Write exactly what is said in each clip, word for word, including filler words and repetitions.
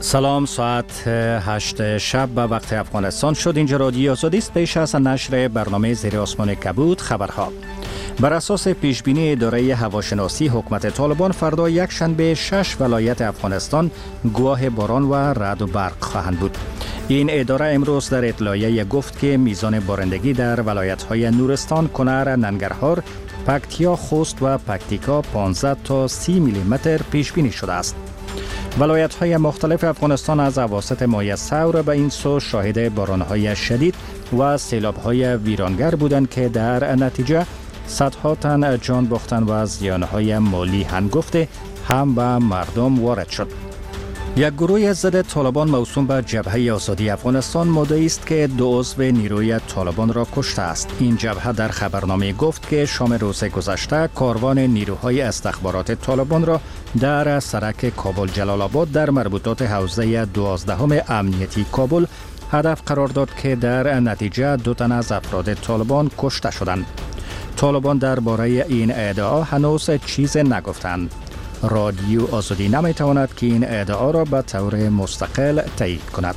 سلام، ساعت هشت شب به وقت افغانستان شد. اینجا رادیو آزادی است. پیش از نشر برنامه زیر آسمان کبود خبرها. بر اساس پیشبینی اداره هواشناسی حکومت طالبان فردا یک شنبه شش ولایت افغانستان گواه باران و رعد و برق خواهند بود. این اداره امروز در اطلاعیه گفت که میزان بارندگی در ولایت‌های نورستان، کنر، ننگرهار، پکتیا، خوست و پکتیکا پانزده تا سی میلی متر پیش بینی شده است. ولایت‌های مختلف افغانستان از اواسط ماه ثور به این سو شاهد باران‌های شدید و سیلاب‌های ویرانگر بودند که در نتیجه صدها تن جان باختن و زیان‌های مالی هنگفت هم به مردم وارد شد. یک گروه ضد طالبان موسوم به جبهه آزادی افغانستان مدعی است که دو عضو نیروی طالبان را کشته است. این جبهه در خبرنامه گفت که شام روز گذشته کاروان نیروهای استخبارات طالبان را در سرک کابل جلال آباد در مربوطات حوزه دوازدهم امنیتی کابل هدف قرار داد که در نتیجه دو تن از افراد طالبان کشته شدند. طالبان درباره این ادعا هنوز چیز نگفتند. رادیو آزادی نمیتواند که این ادعا را به طور مستقل تایید کند.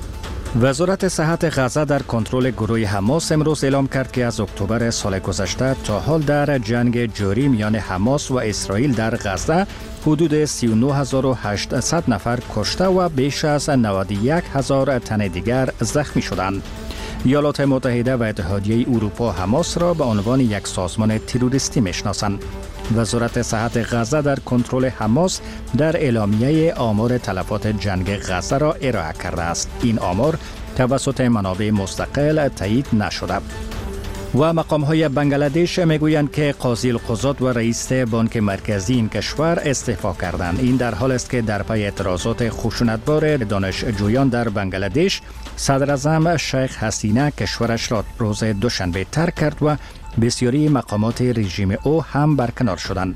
وزارت صحت غزه در کنترل گروه حماس امروز اعلام کرد که از اکتبر سال گذشته تا حال در جنگ جاری میان حماس و اسرائیل در غزه حدود سی و نه هزار و هشتصد نفر کشته و بیش از نود و یک هزار تن دیگر زخمی شدند. ایالات متحده و اتحادیه اروپا حماس را به عنوان یک سازمان تروریستی میشناسند. وزارت صحت غزه در کنترل حماس در اعلامیه آمار تلفات جنگ غزه را ارائه کرده است. این آمار توسط منابع مستقل تایید نشده. و مقام‌های بنگلادش میگویند که قاضی القضات و رئیس بانک مرکزی این کشور استعفا کردند. این در حال است که در پی اعتراضات خشونتبار دانشجویان در بنگلادش صدر اعظم شیخ حسینه کشورش را روز دوشنبه ترک کرد و بسیاری مقامات رژیم او هم برکنار شدند.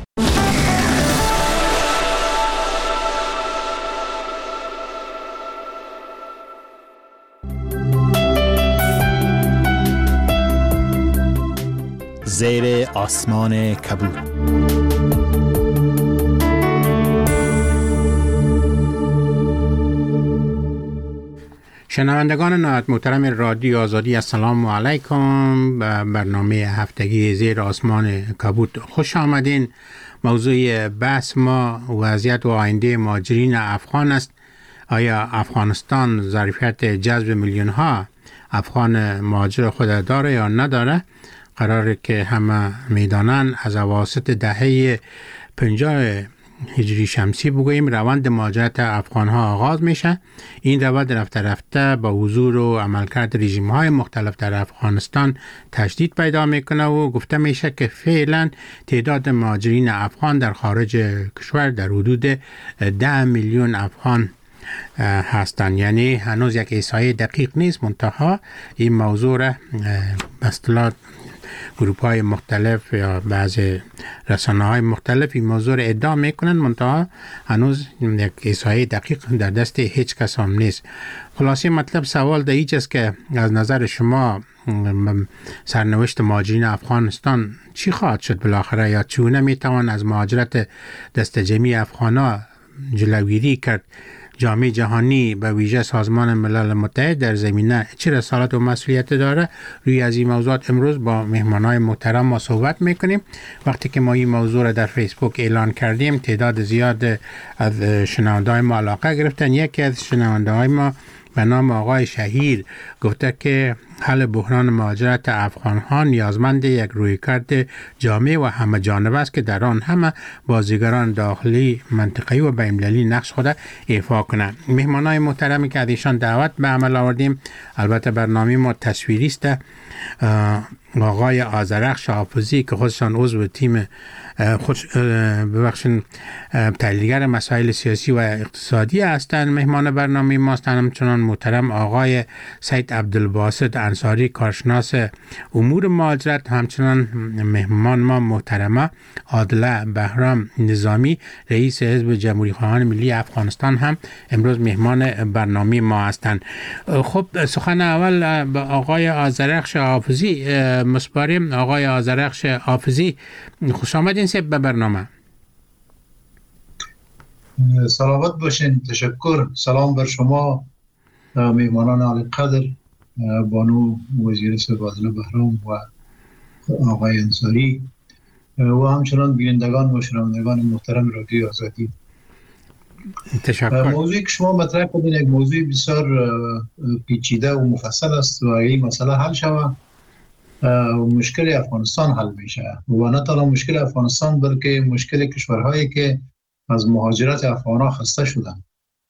زیر آسمان کبود. شنوندگان نهایت محترم رادیو آزادی، السلام علیکم. به برنامه هفتگی زیر آسمان کبود خوش آمدین. موضوع بحث ما وضعیت و آینده مهاجرین افغان است. آیا افغانستان ظرفیت جذب میلیون ها افغان مهاجر خود داره یا نداره؟ قراره که همه میدانن از اواسط دهه پنجاه هجری شمسی بگوییم روند مهاجرت افغان ها آغاز میشه. این روند رفته رفته با حضور و عملکرد رژیم های مختلف در افغانستان تشدید پیدا میکنه و گفته میشه که فعلا تعداد مهاجرین افغان در خارج کشور در حدود ده میلیون افغان هستند. یعنی هنوز یک احصایه دقیق نیست، منتها این موضوع را به اصطلاح گروپ های مختلف یا بعض رسانه های مختلف این موضوع را ادعا میکنن، منتها هنوز یک احصایه دقیق در دست هیچ کس هم نیست. خلاصه مطلب سوال در ایچ است که از نظر شما سرنوشت مهاجرین افغانستان چی خواهد شد بالاخره، یا چونه میتوان از مهاجرت دست جمعی افغانا جلوگیری کرد؟ جامعه جهانی به ویژه سازمان ملل متحد در زمینه چه رسالت و مسئولیت داره؟ روی از این موضوعات امروز با مهمانای محترم ما صحبت میکنیم. وقتی که ما این موضوع را در فیسبوک اعلان کردیم تعداد زیاد از شنونده‌های ما علاقه گرفتن. یکی از شنونده‌های ما به نام آقای شهیر گفته که حل بحران مهاجرت افغان‌ها نیازمند یک رویکرد جامع و همه جانبه است که در آن همه بازیگران داخلی، منطقه‌ای و بین‌المللی نقش خود ایفا کنند. مهمانای محترمی که از ایشان دعوت به عمل آوردیم، البته برنامه ما تصویری است. آقای آذرخش حافظی که خودشان عضو تیم خود ببخشید تحلیلگر مسائل سیاسی و اقتصادی هستند مهمان برنامه ما هستند. همچنان محترم آقای سید عبدالباسط انصاری کارشناس امور مهاجرت، همچنان مهمان ما محترمه عادله بهرام نظامی رئیس حزب جمهوری خواهان ملی افغانستان هم امروز مهمان برنامه ما هستند. خب سخن اول به آقای آذرخش حافظی مسپاریم. آقای آذرخش حافظی خوش آمدین به برنامه. سلامت باشین. تشکر. سلام بر شما میهمانان عالی قدر، بانو وزیر تبادله بهرام و آقای انصاری و همچنان بینندگان و شنوندگان محترم رادیو آزادی. تشکر. موضوعی که شما مطرح کردین یک موضوع بسیار پیچیده و مفصل است و این مسئله حل شود مشکل افغانستان حل میشه و نه تنها مشکل افغانستان بلکه مشکل کشورهایی که از مهاجرت افغان‌ها خسته شدن.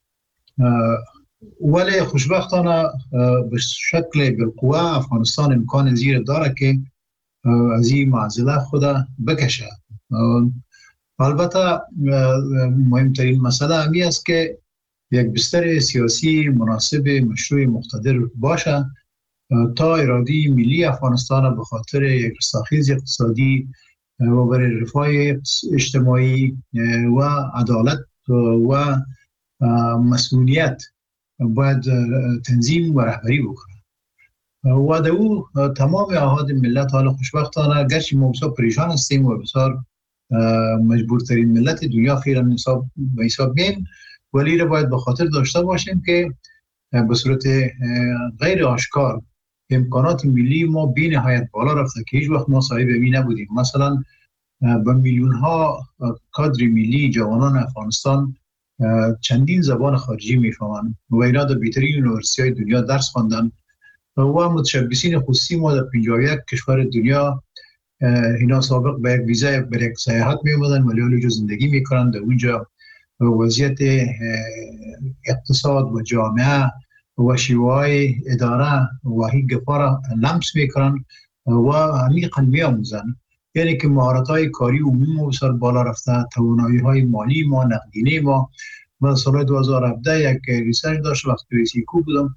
ولی خوشبختانه به شکل بالقوه افغانستان امکان زیر داره که از این معضله خود بکشه. البته مهمترین مسئله همی است که یک بستر سیاسی مناسب مشروع مقتدر باشه تا اراده ملی افغانستان به خاطر یک رستاخیز اقتصادی و برای رفاه اجتماعی و عدالت و مسئولیت باید تنظیم و رهبری بکنه و در او تمام احاد ملت حال خوشبختانه گرچه ما بسیار پریشان هستیم و بسیار مجبورترین ملت دنیا خیرا به حساب میم، ولی را باید به خاطر داشته باشیم که به صورت غیر آشکار امکانات ملی ما بی نهایت بالا رفته که هیچ وقت ما صاحب می نبودیم. مثلا به میلیون ها کادر ملی جوانان افغانستان چندین زبان خارجی میفهمند و اینا در بهترین یونیورسیتی های دنیا درس خواندن و متشبثین خصوصی ما در پنجاه و یک کشور دنیا اینا سابق به یک ویزا برای یک سیاحت می اومدن ولی حالی جو زندگی میکنن در اونجا وضعیت اقتصاد و جامعه و شیوه اداره و هی گفاره لمس میکنن و عمیقا میاموزن. یعنی که مهارت‌های کاری عمومی ما بسیار بالا رفته، توانایی‌های مالی ما، نقدینه ما. من سال دو هزار و هفده یک ریسرچ داشت وقتی رئیس ایکو بودم،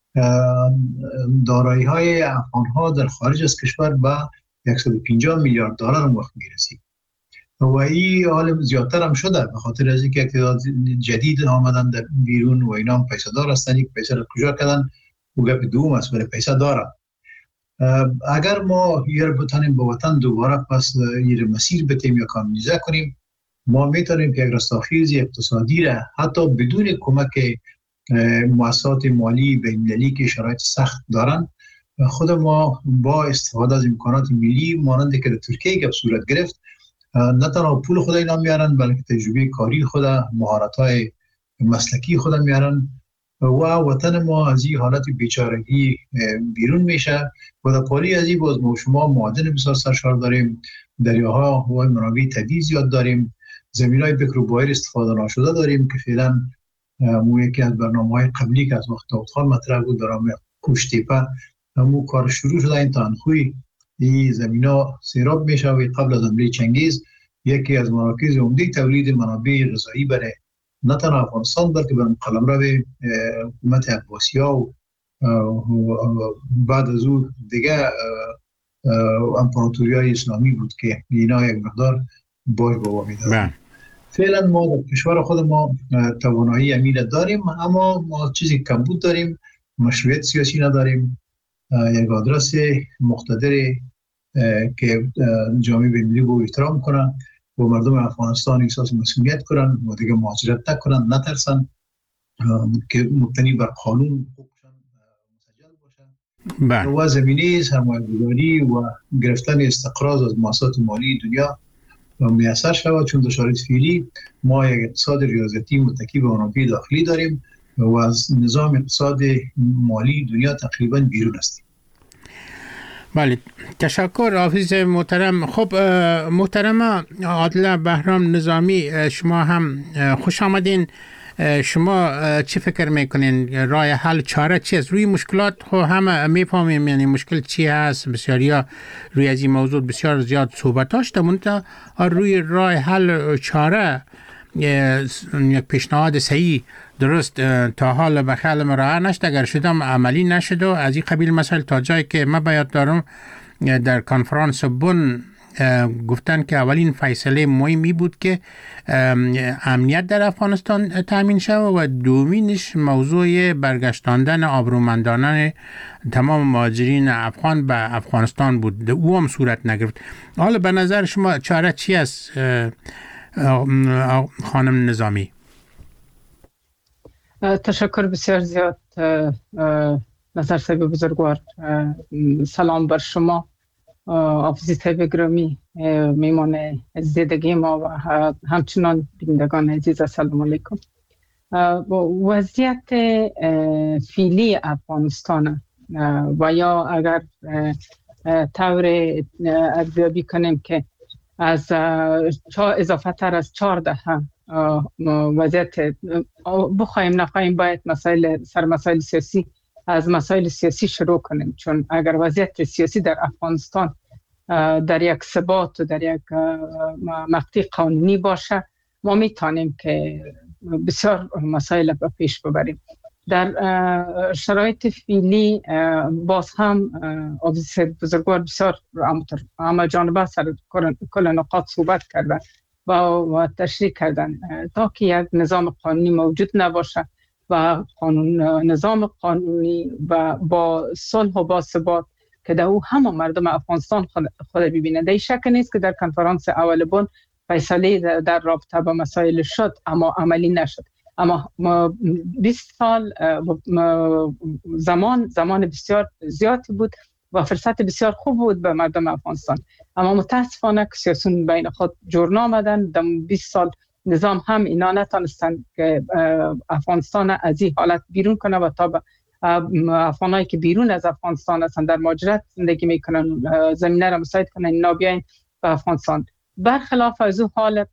دارایی‌های افغان‌ها در خارج از کشور به صد و پنجاه میلیارد دلار وقت میرسید و این حال زیادتر هم شده به خاطر از اینکه اقتدار جدید آمدن در بیرون و اینا هم پیسه دار هستن. یک پیسه را کجا کردن و گپ دوم است ولی پیسه داره. اگر ما یه رو بتانیم به وطن دوباره پس یه مسیر بتیم یا کاملیزه کنیم، ما میتونیم که یک رستاخیز اقتصادی را حتی بدون کمک مؤسسات مالی بین‌المللی که شرایط سخت دارن، خود ما با استفاده از امکانات ملی مانند که در ترکیه که صورت گرفت، نه تنها پول خود اینا میارن بلکه تجربه کاری خود، مهارت‌های مسلکی خود میارن و وطن ما از این حالت بیچارگی بیرون میشه و در پالی از این باز ما شما معادن بسیار سرشار داریم، دریاها و منابع طبیعی زیاد داریم، زمینای بکر و بایر استفاده نشده داریم که فعلا مو یکی از برنامه‌های قبلی که از وقت داود خان مطرح بود درام کوشتیپه همو کار شروع شده. این تانخوی این زمینا سیراب میشه و قبل از حمله چنگیز یکی از مراکز عمده تولید منابع غذایی برای نه تنها افغانستان بلکه به قلمرو حکومت عباسی‌ها و بعد از اون دیگه امپراتوری‌های اسلامی بود که اینا یک مقدار باج بابا میدادن. فعلا ما در کشور خود ما توانایی امیر داریم اما ما چیزی کمبود داریم، مشروعیت سیاسی نداریم، یک آدرس مقتدر که جامعه بین‌المللی رو احترام کنن و مردم افغانستان احساس مسئولیت کنن و دیگه مهاجرت نکنن، نترسن که مبتنی بر قانون مسجل باشن و زمینه سرمایه‌گذاری و گرفتن استقراض از مؤسسات مالی دنیا میسر شود، چون در شرایط فعلی ما یک اقتصاد ریاضتی متکی به منابع داخلی داریم و از نظام اقتصاد مالی دنیا تقریبا بیرون هستیم. بله، تشکر حافظ محترم. خب محترم عادل بهرام نظامی، شما هم خوش آمدین. شما چی فکر میکنین راه حل چاره چی است؟ روی مشکلات خب همه میفهمیم، یعنی مشکل چی هست، بسیاریا روی از این موضوع بسیار زیاد صحبت داشته، منتها روی راه حل چاره یک پیشنهاد صحیح درست تا حال به خیال مرا نشد، اگر شدم عملی نشد و از این قبیل مسائل تا جایی که من باید دارم در کنفرانس بن گفتن که اولین فیصله مهمی بود که امنیت در افغانستان تامین شود و دومینش موضوع برگشتاندن آبرومندانه تمام مهاجرین افغان به افغانستان بود. او هم صورت نگرفت. حالا به نظر شما چاره چی است خانم نظامی؟ تشکر بسیار زیاد نظر صاحب بزرگوار. سلام بر شما آفیزی طیب گرامی، میمان زیدگی ما و همچنان بینندگان عزیز، السلام علیکم. وضعیت فعلی افغانستان و یا اگر طور ارزیابی کنیم که از اضافه تر از چهار دهه وضعیت بخوایم نخواهیم باید مسائل سر مسائل سیاسی از مسائل سیاسی شروع کنیم، چون اگر وضعیت سیاسی در افغانستان در یک ثبات و در یک مقطع قانونی باشه ما میتونیم که بسیار مسائل به پیش ببریم. در شرایط فعلی باز هم آفیسر بزرگوار بسیار اما جانبه سر کل نقاط صحبت کردن و تشریح کردن تا که یک نظام قانونی موجود نباشه و قانون نظام قانونی و با صلح و با ثبات که در او همه مردم افغانستان خود, خود ببینه. در شک نیست که در کنفرانس اول بن فیصله در رابطه با مسائل شد اما عملی نشد. اما بیست سال زمان زمان بسیار زیادی بود و فرصت بسیار خوب بود به مردم افغانستان، اما متاسفانه که سیاسیون بین خود جور نامدن. در بیست سال نظام هم اینا نتونستن که افغانستان از این حالت بیرون کنه و تا به افغانایی که بیرون از افغانستان هستن در مهاجرت زندگی میکنن زمینه را مساعد کنن اینا بیاین به افغانستان. برخلاف از اون حالت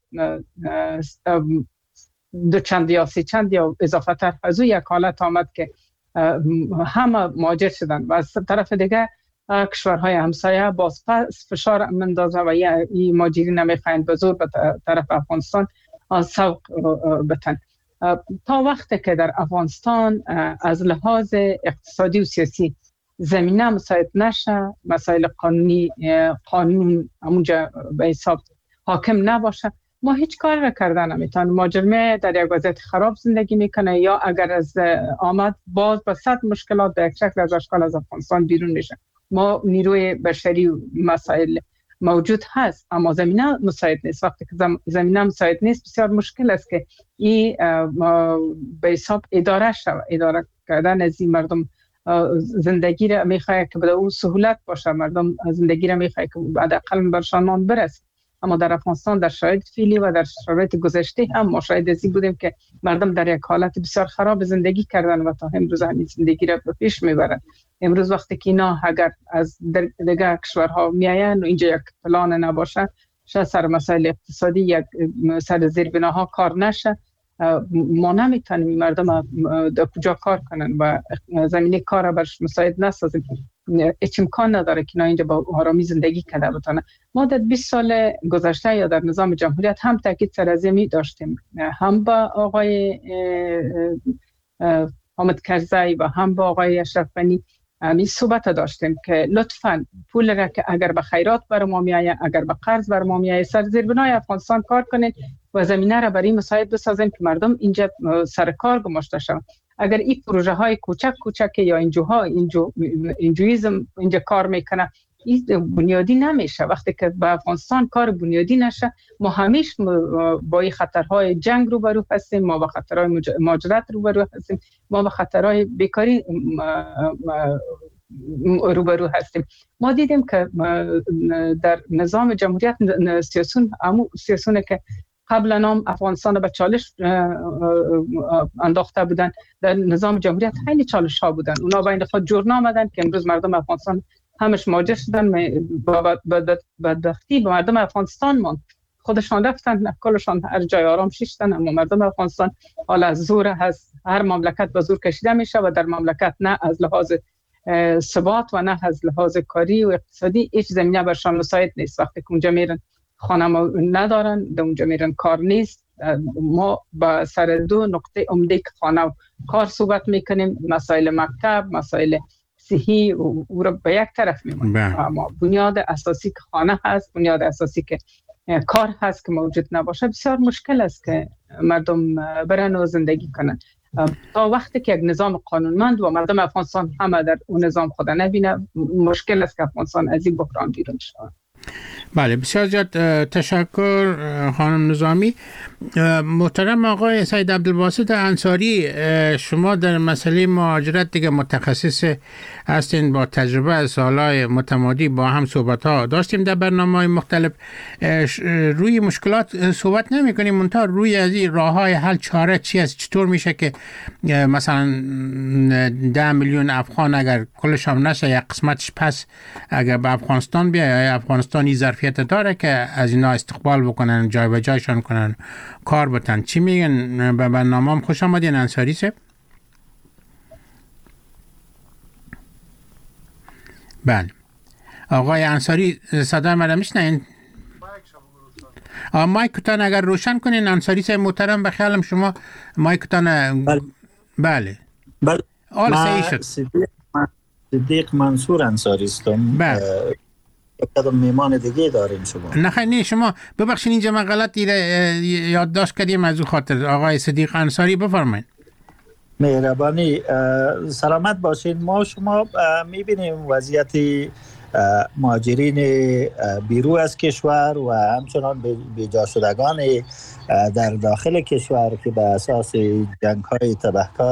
دو چند یا سی چند یا اضافه تر از یک حالت آمد که همه مهاجر شدن و از طرف دیگه کشورهای همسایه باز فشار مندازه و این مهاجرین نمیخواین به زور به طرف افغانستان سوق بتن. تا وقتی که در افغانستان از لحاظ اقتصادی و سیاسی زمینه مساعد نشه، مسائل قانونی قانون همونجا به حساب حاکم نباشه، ما هیچ کار را کردن نمیتونیم. مهاجر در یک وضعیت خراب زندگی میکنه یا اگر از آمد باز با صد مشکلات به یک شکل از اشکال از افغانستان بیرون میشه. ما نیروی بشری و مسائل موجود هست اما زمینه مساعد نیست. وقتی که زمینه مساعد نیست بسیار مشکل است که این به حساب اداره شود. اداره کردن از این مردم زندگی را میخواه که به اون سهولت باشه، مردم زندگی را میخواه که بعد اقل برشانمان برسه. اما در افغانستان در شرایط فعلی و در شرایط گذشته هم ما شاهد ازی بودیم که مردم در یک حالت بسیار خراب زندگی کردن و تا امروز همین زندگی را به پیش میبرن. امروز وقتی که اینا اگر از دیگر کشورها میاین و اینجا یک پلان نباشه، شاید سر مسائل اقتصادی یک سر زیربناها کار نشه، ما نمیتونیم مردم در کجا کار کنن و زمینه کار را برش مساعد نسازیم. هیچ امکان نداره که اینا اینجا با آرامی زندگی کنه بتونه. ما در بیست سال گذشته یا در نظام جمهوریت هم تاکید سر از می داشتیم، هم با آقای حامد کرزی و هم با آقای اشرف غنی می صحبت داشتیم که لطفاً پول را که اگر به خیرات بر ما میایه، اگر به قرض بر ما میایه، سر زیربنای افغانستان کار کنید و زمینه را برای مساعد بسازیم که مردم اینجا سر کار گماشته شوند. اگر این پروژه های کوچک کوچک یا اینجوها اینجو اینجویزم اینجا کار میکنه، این بنیادی نمیشه. وقتی که به افغانستان کار بنیادی نشه، ما همیشه با این خطرهای جنگ روبرو هستیم، ما با خطرهای مهاجرت روبرو هستیم، ما با خطرهای بیکاری روبرو هستیم. ما دیدیم که در نظام جمهوریت سیاسون امو سیاسونه که قبل نام افغانستان به چالش انداخته بودن، در نظام جمهوریت خیلی چالش ها بودن. اونا بین خود جور نامدن که امروز مردم افغانستان همش مهاجر شدن، بدبختی به مردم افغانستان ماند. خودشان رفتن کلشان هر جای آرام شیشتن، اما مردم افغانستان حالا از زور هست، هر مملکت به زور کشیده میشه و در مملکت نه از لحاظ ثبات و نه از لحاظ کاری و اقتصادی هیچ زمینه برشان مساعد نیست. وقتی که اونجا میرن خانه ندارن، در اونجا میرن کار نیست. ما با سر دو نقطه عمده که خانه و کار صحبت میکنیم، مسائل مکتب، مسائل صحی او رو به یک طرف میمونیم. اما بنیاد اساسی که خانه هست، بنیاد اساسی که کار هست که موجود نباشه، بسیار مشکل است که مردم برن و زندگی کنن. تا وقتی که یک نظام قانونمند و مردم افغانستان همه در اون نظام خود نبینه، مشکل است که افغانستان از این بحران بیرون شود. بله، بسیار زیاد تشکر خانم نظامی. محترم آقای سید عبدالباسط انصاری، شما در مسئله مهاجرت دیگه متخصص هستین، با تجربه از سالهای متمادی با هم صحبت ها داشتیم در برنامه‌های مختلف. روی مشکلات صحبت نمی کنیم، منتها روی از این راه های حل چاره چی است؟ چطور میشه که مثلا ده میلیون افغان اگر کلش هم نشه یک قسمتش پس اگر به افغانستان بیاید، افغانستانی ظرفیت داره که از اینا استقبال بکنن، جای به جایشان کنن، کار بتن. چی میگن؟ به برنامه هم خوش آمدین انصاری صاحب. بله آقای انصاری صدا مرا میشنین؟ مایکتان اگر روشن کنین انصاری صاحب محترم، به خیالم شما مایکتان. بله بله بله آل صحیح شد. صدیق, صدیق منصور انصاری هستم. بله کدام میمان دیگه داریم شما؟ نه خیلی نه، شما ببخشید اینجا من غلط یادداشت کردیم، از اون خاطر. آقای صدیق انصاری بفرمایید. مهربانی. سلامت باشین. ما شما میبینیم وضعیت مهاجرین بیرون از کشور و همچنان بیجا شدگان در داخل کشور که به اساس جنگ های تبهکار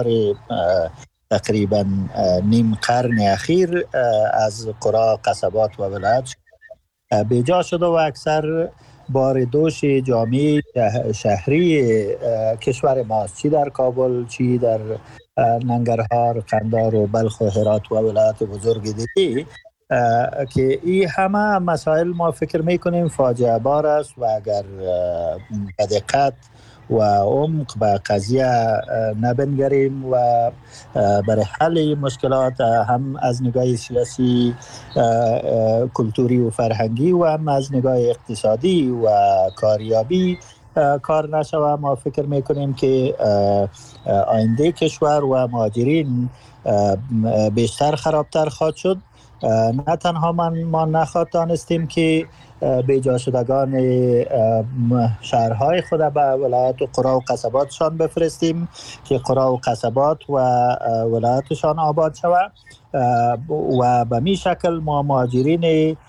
تقریبا نیم قرن اخیر از قرا، قصبات و ولایت بیجا شده و اکثر بار دوش جامعه شهری کشور ماست، چی در کابل، چی در ننگرهار، قندار و بلخ و هرات و ولایت بزرگ دیگه، که این همه مسائل ما فکر میکنیم فاجعه بار است و اگر به دقت و عمق به قضیه نبنگریم و برای حل مشکلات هم از نگاه سیاسی، کلتوری و فرهنگی و هم از نگاه اقتصادی و کاریابی کار نشوه، ما فکر میکنیم که آینده کشور و مهاجرین بیشتر خرابتر خواهد شد. نه تنها من ما نخواهد دانستیم که بیجا شدگان شهرهای خود به ولایت و قرا و قصباتشان بفرستیم که قرا و قصبات و ولایتشان آباد شود و به می شکل ما مهاجرین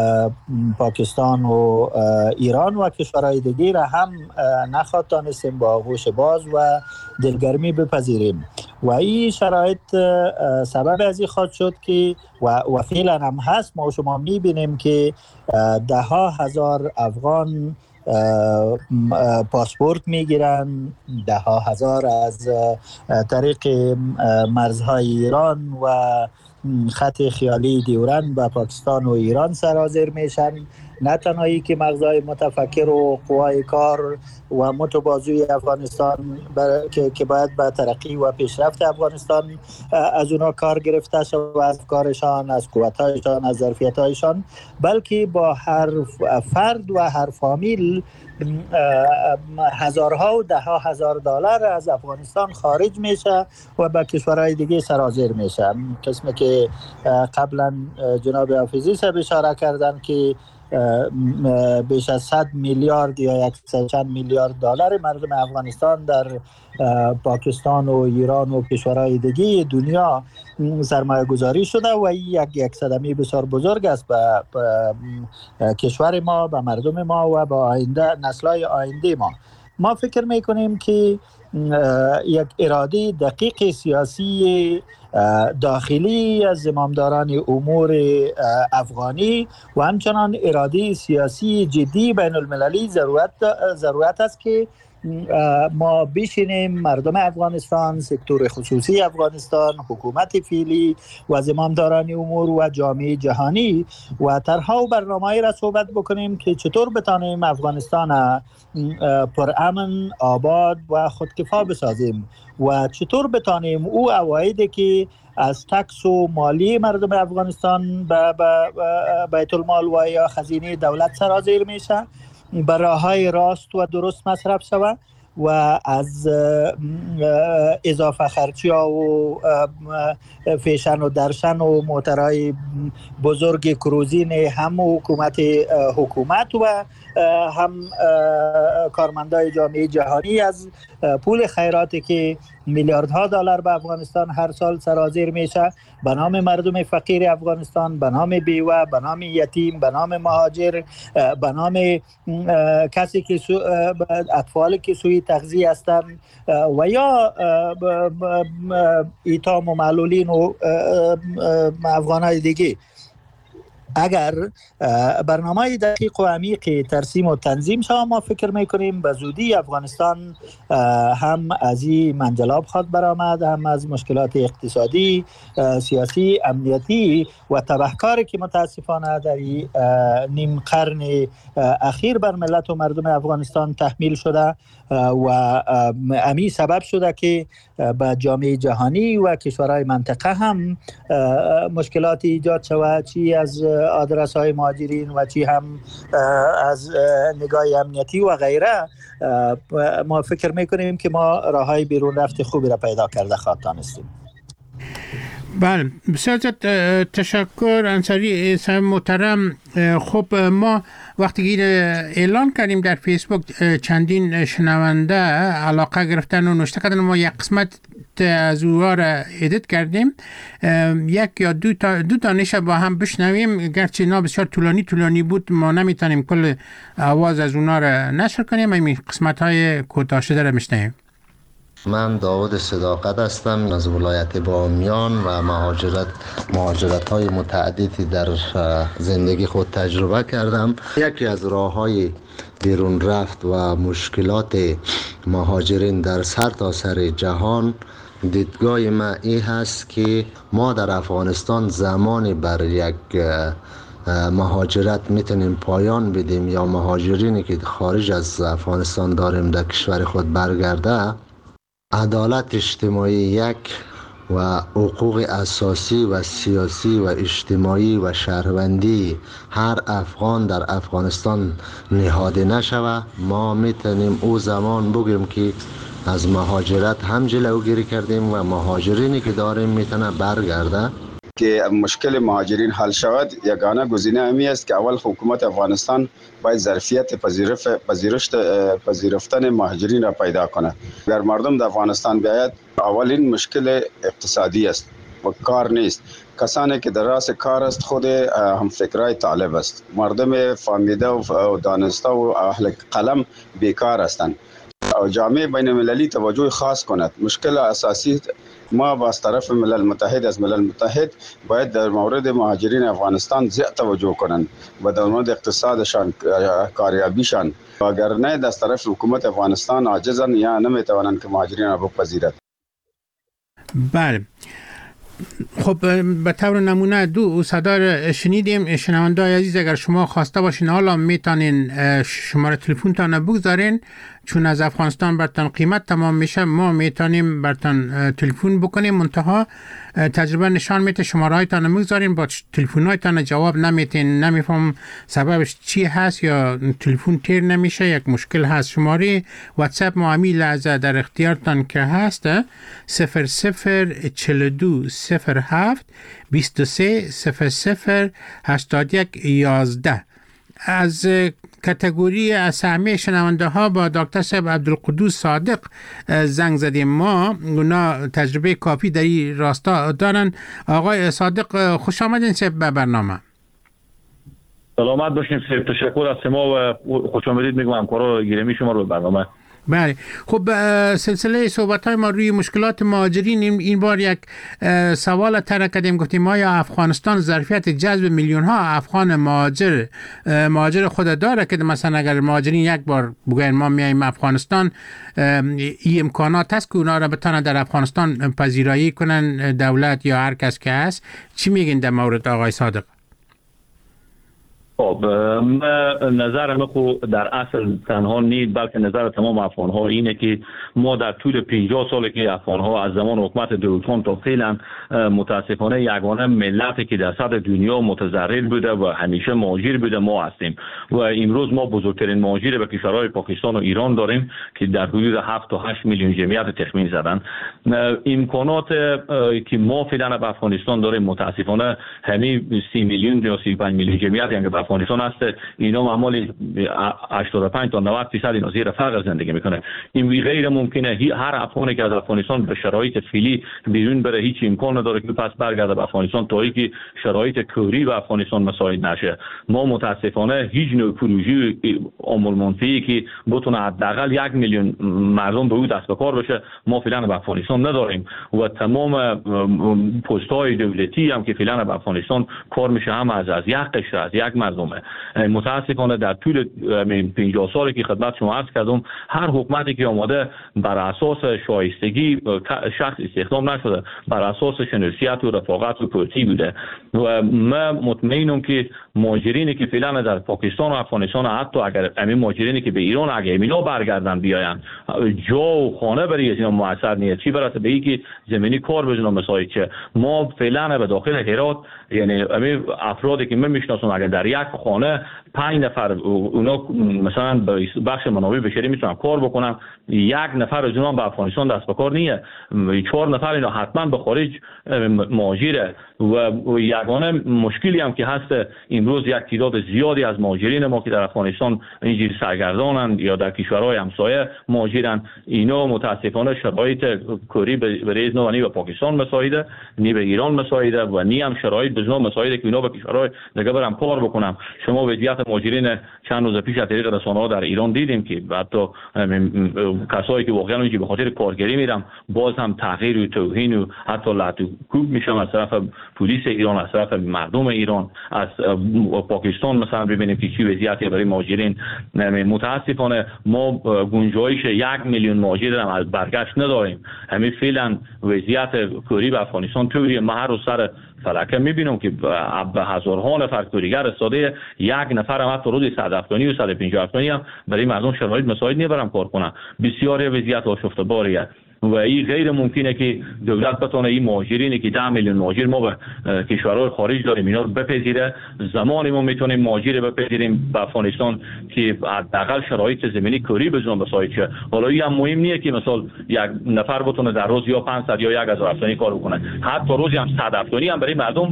پاکستان و ایران و کشورهای دیگه را هم نخواهد دانستیم با آغوش باز و دلگرمی بپذیریم و این شرایط سبب از این خواهد شد که و, و فعلا هم هست. ما شما میبینیم که ده ها هزار افغان پاسپورت میگیرن، ده ها هزار از طریق مرزهای ایران و خط خیالی دیورن به پاکستان و ایران سرازیر میشن. نه تنهایی که مغزهای متفکر و قوای کار و متبازوی افغانستان که, که باید به ترقی و پیشرفت افغانستان از اونا کار گرفته شد و از کارشان، از قوتایشان، از ظرفیتایشان، بلکه با هر فرد و هر فامیل هزارها و ده ها هزار دلار از افغانستان خارج میشه و به کشورهای دیگه سرازیر میشه. قسمی که قبلا جناب حافظی صاحب اشاره کردن که بیش از صد میلیارد یا صد چند میلیارد دلار مردم افغانستان در پاکستان و ایران و کشورهای دیگه دنیا سرمایه گذاری شده و یک یک صدمه بسیار بزرگ است به کشور ما، به مردم ما و به آینده نسل‌های آینده ما. ما فکر میکنیم که یک اراده دقیق سیاسی داخلی از زمامداران امور افغانی و همچنان اراده سیاسی جدی بین المللی ضرورت ضرورت است که ما بشینیم مردم افغانستان، سکتور خصوصی افغانستان، حکومت فعلی و زمامداران امور و جامعه جهانی و طرح‌ها و برنامه‌ای را صحبت بکنیم که چطور بتانیم افغانستان پرامن، آباد و خودکفا بسازیم و چطور بتانیم او عوایدی که از تکس و مالی مردم افغانستان به بیت المال و یا خزینه دولت سرازیر میشه به راه‌های راست و درست مصرف شود و از اضافه خرچی ها و فیشن و درشن و موترهای بزرگ کروزین هم حکومت حکومت و هم کارمندای جامعه جهانی از پول خیراتی که میلیاردها دلار به افغانستان هر سال سرازیر میشه به نام مردم فقیر افغانستان، به نام بیوه، به نام یتیم، به نام مهاجر، به نام کسی که سو اطفالی که سوی تغذیه هستند و یا ایتام و معلولین و افغانای دیگه. اگر برنامه دقیق و عمیق ترسیم و تنظیم شود، ما فکر میکنیم به زودی افغانستان هم از این منجلاب خواهد برآمد، هم از مشکلات اقتصادی، سیاسی، امنیتی و تبهکاری که متاسفانه در نیم قرن اخیر بر ملت و مردم افغانستان تحمیل شده و امی سبب شده که به جامعه جهانی و کشورهای منطقه هم مشکلات ایجاد شود، چی از آدرس های مهاجرین و چی هم از نگاه امنیتی و غیره. ما فکر میکنیم که ما راه های بیرون رفت خوبی را پیدا کرده خواهد دانستیم. بله، بسیار تشکر انصاری صاحب محترم. خب ما وقتی که اعلان کردیم در فیسبوک چندین شنونده علاقه گرفتن و نوشته کردن، ما یک قسمت از اوها را ادیت کردیم، یک یا دو تا دو دانش با هم بشنویم، گرچه اینا بسیار طولانی طولانی بود ما نمیتونیم کل آواز از اونا را نشر کنیم، این قسمت های کوتاه شده را میشنویم. من داود صداقت هستم از ولایت بامیان و مهاجرت مهاجرت های متعددی در زندگی خود تجربه کردم. یکی از راه های بیرون رفت و مشکلات مهاجرین در سرتاسر جهان، دیدگاه من این هست که ما در افغانستان زمانی بر یک مهاجرت میتونیم پایان بدیم یا مهاجرینی که خارج از افغانستان داریم در کشور خود برگرده، عدالت اجتماعی یک و حقوق اساسی و سیاسی و اجتماعی و شهروندی هر افغان در افغانستان نهاده نشود، ما میتونیم او زمان بگیم که از مهاجرت هم جلوگیری کردیم و مهاجرینی که داریم میتونه برگرده. که مشکل مهاجرین حل شود، یگانه گزینه امی است که اول حکومت افغانستان باید ظرفیت پذیرش پذیرفتن مهاجرین را پیدا کنه. اگر مردم در افغانستان بیاید، اولین مشکل اقتصادی است و کار نیست. کسانی که در راس کار است خود هم فکرای طالب است. مردم فهمیده و دانسته و اهل قلم بیکار هستند. جامعه بین المللی توجه خاص کند. مشکل اساسی ما با از طرف ملل متحد از ملل متحد باید در مورد مهاجرین افغانستان زیاد توجه کنند و در مورد اقتصادشان، کاریابیشان، اگر نه از طرف حکومت افغانستان عاجزن یا نمیتوانند که مهاجرین را بپذیرد. بله، خب به طور نمونه دو صدا شنیدیم. شنونده‌های عزیز، اگر شما خواسته باشین حالا میتونین شماره تلفنتان بگذارین، چون از افغانستان برتان قیمت تمام میشه ما میتونیم برتان تلفن بکنیم، منتها تجربه نشان میده شماره هایتان بگذارین، با تلفن هایتان جواب نمیتین، نمیفهم سببش چی هست یا تلفن تیر نمیشه، یک مشکل هست. شماره واتساپ ما همین لحظه در اختیارتان که هست صفر صفر چهل و دو صفر هفت بیست و سه صفر صفر هشتاد و یک یازده. از کاتگوری اسامی شنونده ها با دکتر صاحب عبدالقدوس صادق زنگ زدیم. ما اونا تجربه کافی در این راستا دارن. آقای صادق خوش آمدین صاحب به برنامه. سلامت باشین صاحب، تشکر از شما و خوش آمدید میگم همکارا گرامی شما رو به برنامه. بله، خب سلسله صحبت‌های ما روی مشکلات مهاجرین این بار یک سوال طرح کردیم، گفتیم آیا افغانستان ظرفیت جذب میلیون ها افغان مهاجر مهاجر خود داره که مثلا اگر مهاجرین یک بار بگن ما میایم افغانستان، این امکانات هست که اونا را بتونن در افغانستان پذیرایی کنن دولت یا هر کس که هست؟ چی میگین در مورد آقای صادق؟ خب نظر من خود در اصل تنها نیست بلکه نظر تمام افغان ها اینه که ما در طول پنجاه سالی که افغان ها از زمان حکومت دولتخان تا فعلا متاسفانه یگانه ملتی که در سطح دنیا متضرر بوده و همیشه مهاجر بوده ما هستیم و امروز ما بزرگترین مهاجر به کشورهای پاکستان و ایران داریم که در حدود هفت تا هشت میلیون جمعیت تخمین زدن. امکانات که ما فعلا به افغانستان داریم متاسفانه همین سی میلیون یا سی و پنج میلیون جمعیت یعنی به افغانستان است، اینا معمولی هشتاد و پنج تا نود درصد اینا زیر فقر زندگی میکنه. این غیر ممکنه. هر افغانی که از افغانستان به شرایط فعلی بیرون بره هیچ امکان نداره که پس برگرده به افغانستان تا اینکه شرایط کوری به افغانستان مساعد نشه. ما متاسفانه هیچ نوع پروژه عمل منفی که بتونه حداقل یک میلیون مردم به او دست به کار بشه ما فعلا به افغانستان نداریم و تمام پست‌های دولتی هم که فعلا به افغانستان کار میشه هم از از یک قشر از یک مردمه. متاسفانه در طول پنجاه سالی که خدمت شما عرض کردم هر حکومتی که آماده بر اساس شایستگی شخص استخدام نشده، بر اساس شناسیت و رفاقت و پرتی بوده و من مطمئنم که مهاجرینی که فعلا در پاکستان و افغانستان حتی اگر همین مهاجرینی که به ایران اگه اینا برگردن بیاین جا و خانه برای اینا موثر نیست، چی برسه به اینکه زمینی کار بزنن مسائل چه. ما فعلا به داخل هرات یعنی همین افرادی که من میشناسم اگر در یک خانه پنج نفر اونا مثلا به بخش منابع بشری میتونن کار بکنن، یک نفر از اونها به افغانستان دست به کار نیه، چهار نفر اینا حتما به خارج مهاجره و یگانه مشکلی هم که هست امروز یک تعداد زیادی از مهاجرین ما که در افغانستان اینجوری سرگردانند یا در کشورهای همسایه مهاجرن، اینا متاسفانه شرایط کاری به ریز نو نی به پاکستان مساعده نی به ایران مساعده و نی هم شرایط بزنو مساعده که اینا به کشورهای دیگه برام کار بکنم. شما وضعیت مهاجرین چند روز پیش از طریق رسانه‌ها در ایران دیدیم که حتی کسایی که واقعا اونجا به خاطر کارگری میرم باز هم تغییر و توهین و حتی لعن و کوب میشم از طرف پلیس ایران، از طرف مردم ایران، از پاکستان مثلا ببینیم که چی وضعیتی برای مهاجرین. متاسفانه ما گنجایش یک میلیون مهاجر هم از برگشت نداریم. همین فعلا وضعیت کوری به افغانستان طوریه. ما هر روز سر فلکه میبینم که به هزارها نفر کوریگر استاده، یک نفر هم حتی روزی صد افغانی و صد و پنجاه افغانی هم برای مردم شرایط مساعد نمیبرم کار کنن. بسیار وضعیت آشفته باریه و این غیر ممکنه که دولت بتونه این مهاجرینی که ده میلیون مهاجر ما به کشورهای خارج داریم اینا رو بپذیره. زمانی ما میتونیم مهاجر بپذیریم به افغانستان که حداقل شرایط زمینی کاری بزنن مساعد شه. حالا این هم مهم نیست که مثلا یک نفر بتونه در روز یا پانصد یا یک هزار افغانی کار بکنه، حتی روزی هم صد افغانی هم برای مردم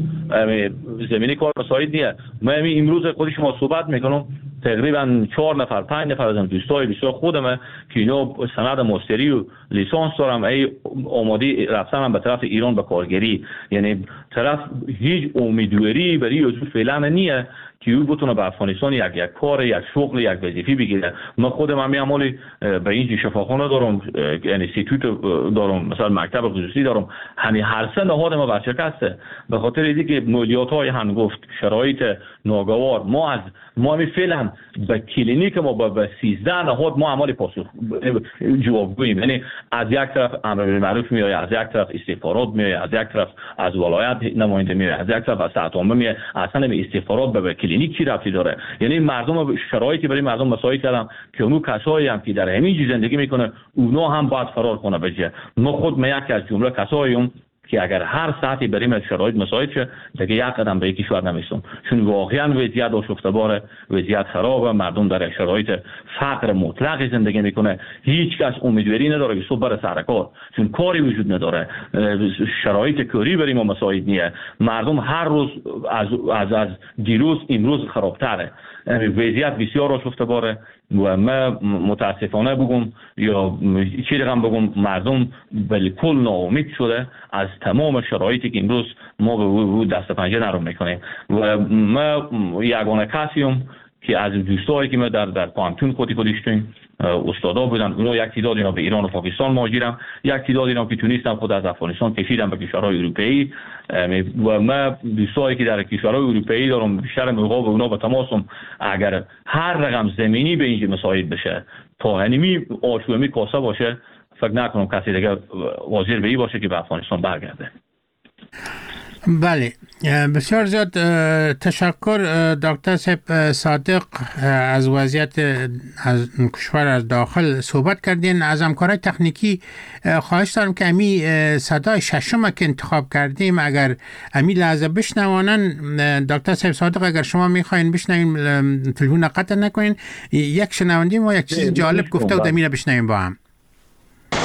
زمینی کار مساعد نیست. من امروز خود شما صحبت میکنم تقریبا چهار نفر پنج نفر از دوستای بسیار خودمه که اینا سند ماستری و لیسانس دارم ای آماده رفتن به طرف ایران به کارگری، یعنی طرف هیچ امیدواری برای وجود فعلا نیه که او بتونه به افغانستان یک یک کار یک شغل یک وظیفه بگیره. من خودم هم عملی به این شفاخانه دارم، انستیتوت دارم، مثلا مکتب خصوصی دارم، همین هر سه نهاد ما ورشکسته به خاطر اینکه مالیات های هنگفت شرایط ناگوار ما از ما می فعلا به کلینیک ما به سیزده نهاد ما عملی پاسخ جوابگوییم. یعنی از یک طرف امر بالمعروف میاد، از یک طرف استخبارات میاد، از یک طرف از ولایت نماینده میاد، از یک طرف از ساعت عامه میاد. اصلا به استخبارات به کلینیک چی ربطی داره؟ یعنی مردم شرایطی برای مردم مساعد کردم که اونو کسایی هم که در همین زندگی میکنه اونا هم باید فرار کنه بجه. ما خود ما یکی از جمله کساییم که اگر هر ساعتی بریم شرایط مساعد شه دیگه یک قدم به کشور نمیستم، چون واقعا وضعیت آشفته باره، وضعیت خرابه، مردم در شرایط فقر مطلق زندگی میکنه، هیچ کس امیدواری نداره که صبح بره سر کار چون کاری وجود نداره، شرایط کاری بریم مساعد نیه، مردم هر روز از از از دیروز امروز خرابتره، وضعیت بسیار آشفته باره و من متاسفانه بگم یا چی رقم بگم مردم بالکل ناامید شده از تمام شرایطی که امروز ما به دست پنجه نرم میکنیم و من یگانه کسیم که از دوستایی که ما در در پانتون خودی خودشتیم استادا بودن، اونا یک تعداد اینا به ایران و پاکستان مهاجرم، یک تعداد اینا که تونستم خود از افغانستان کشیدم به کشورهای اروپایی و من دوستایی که در کشورهای اروپایی دارم بیشتر موقع به اونا به تماسم اگر هر رقم زمینی به اینجا مساعد بشه تا هنمی آشومی کاسه باشه فکر نکنم کسی دیگه حاضر به این باشه که به افغانستان برگرده. بله بسیار زیاد تشکر دکتر صاحب صادق. از وضعیت از کشور از داخل صحبت کردین. از همکارای تکنیکی خواهش دارم که امی صدای ششم که انتخاب کردیم اگر امی لحظه بشنوانن دکتر صاحب صادق اگر شما میخواین بشنوین تلفن قطع نکنین، یک شنونده ما یک چیز جالب گفته و دمینه بشنویم با هم.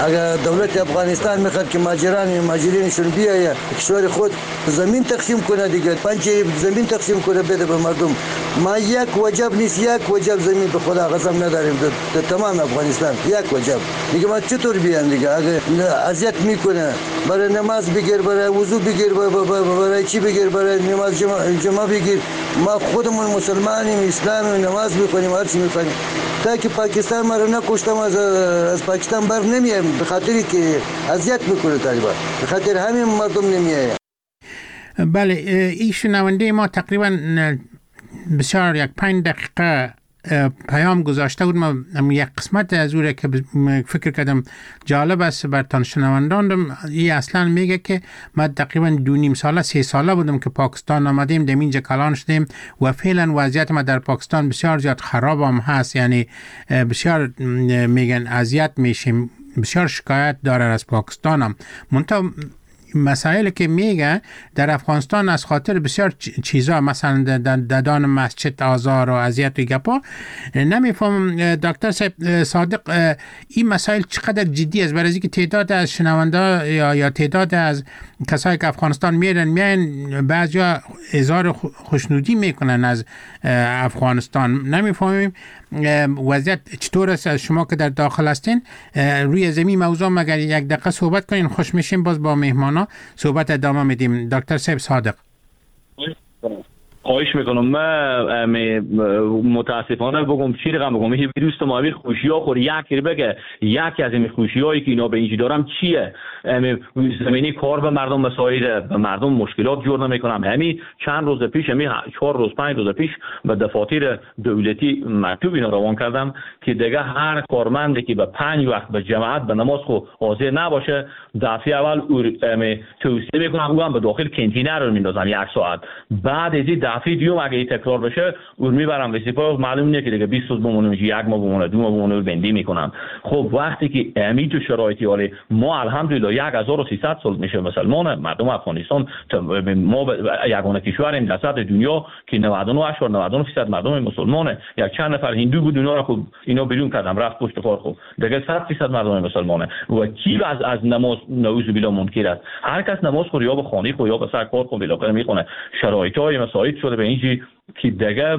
اگر دولت افغانستان میخواد که ماجران ماجرینشون بیاید کشور خود زمین تقسیم کنه دیگه، پنج زمین تقسیم کنه بده به مردم. ما یک وجب نیست، یک وجب زمین به خدا قسم نداریم در تمام افغانستان، یک وجب دیگه. ما چطور بیان دیگه؟ اگر اذیت میکنه برای نماز بگیر، برای وضو بگیر، برای چی بگیر، برای نماز جمعه, جمعه بگیر. ما خودمون مسلمانیم، اسلامیم، نماز میخونیم، هر چی میخونیم. تا که پاکستان ما رو نکشتم از از پاکستان بر نمیایم، به خاطری که اذیت میکنه طالبان، به خاطر همین مردم نمیایم. بله، این شنونده ما تقریبا بسیار یک پنج دقیقه پیام گذاشته بود. ما یک قسمت از اون که فکر کردم جالب است برتان شنوندان. این اصلا میگه که ما تقریبا دو نیم ساله سه ساله بودم که پاکستان آمدیم، در اینجا کلان شدیم و فعلا وضعیت ما در پاکستان بسیار زیاد خراب هم هست. یعنی بسیار میگن اذیت میشیم، بسیار شکایت داره از پاکستان هم. منتها مسائلی که میگه در افغانستان از خاطر بسیار چیزا، مثلا دادان مسجد آزار و اذیت و گپا، نمیفهم دکتر صادق این مسائل چقدر جدی است، برای اینکه تعداد از شنونده یا یا تعداد از کسایی که افغانستان میرن میان بعضیا اظهار خوشنودی میکنن از افغانستان. نمیفهمیم وضعیت چطور است. از شما که در داخل هستین روی زمین موضوع مگر یک دقیقه صحبت کنین، خوش میشیم باز با مهمانا صحبت ادامه میدیم. دکتر صاحب صادق. خواهش میکنم. من متاسفانه بگم چی رقم بگم، این ویروس ما امیر خوشی ها خور یکی بگه یکی از این خوشی هایی که اینا به اینجا دارم چیه؟ زمینی کار به مردم مساعده، به مردم مشکلات جور نمیکنم. همین چند روز پیش، همین چهار روز پنج روز پیش به دفاتر دولتی مکتوب اینا روان کردم که دیگه هر کارمندی که به پنج وقت به جماعت به نماز خو حاضر نباشه دفعه اول توصیه میکنم او هم به داخل کانتینر رو میندازم یک ساعت. بعد از دفعه دیوم اگه این تکرار بشه اون میبرم وسیپا، معلوم نیست که دیگه بیست روز بمونه، یک ماه بمونه، دو ماه بمونه، بندی میکنم. خب وقتی که امید تو شرایطی حاله ما الحمدلله یک هزار و سیصد سال میشه مسلمان مردم افغانستان، ما یگانه کشوریم در سطح دنیا که نود و نه و نود و نه درصد مردم مسلمانه. یک چند نفر هندو بود اونا رو خب اینا بیرون کردم رفت پشت کار. خب دیگه صد درصد مردم مسلمانه و کی از از نماز نعوذ بالله منکر است. هر کس نماز خو یا به خانه خو یا به سر کار خو بالاخره میخونه. شرایطای مساعد شده به اینجی که دیگه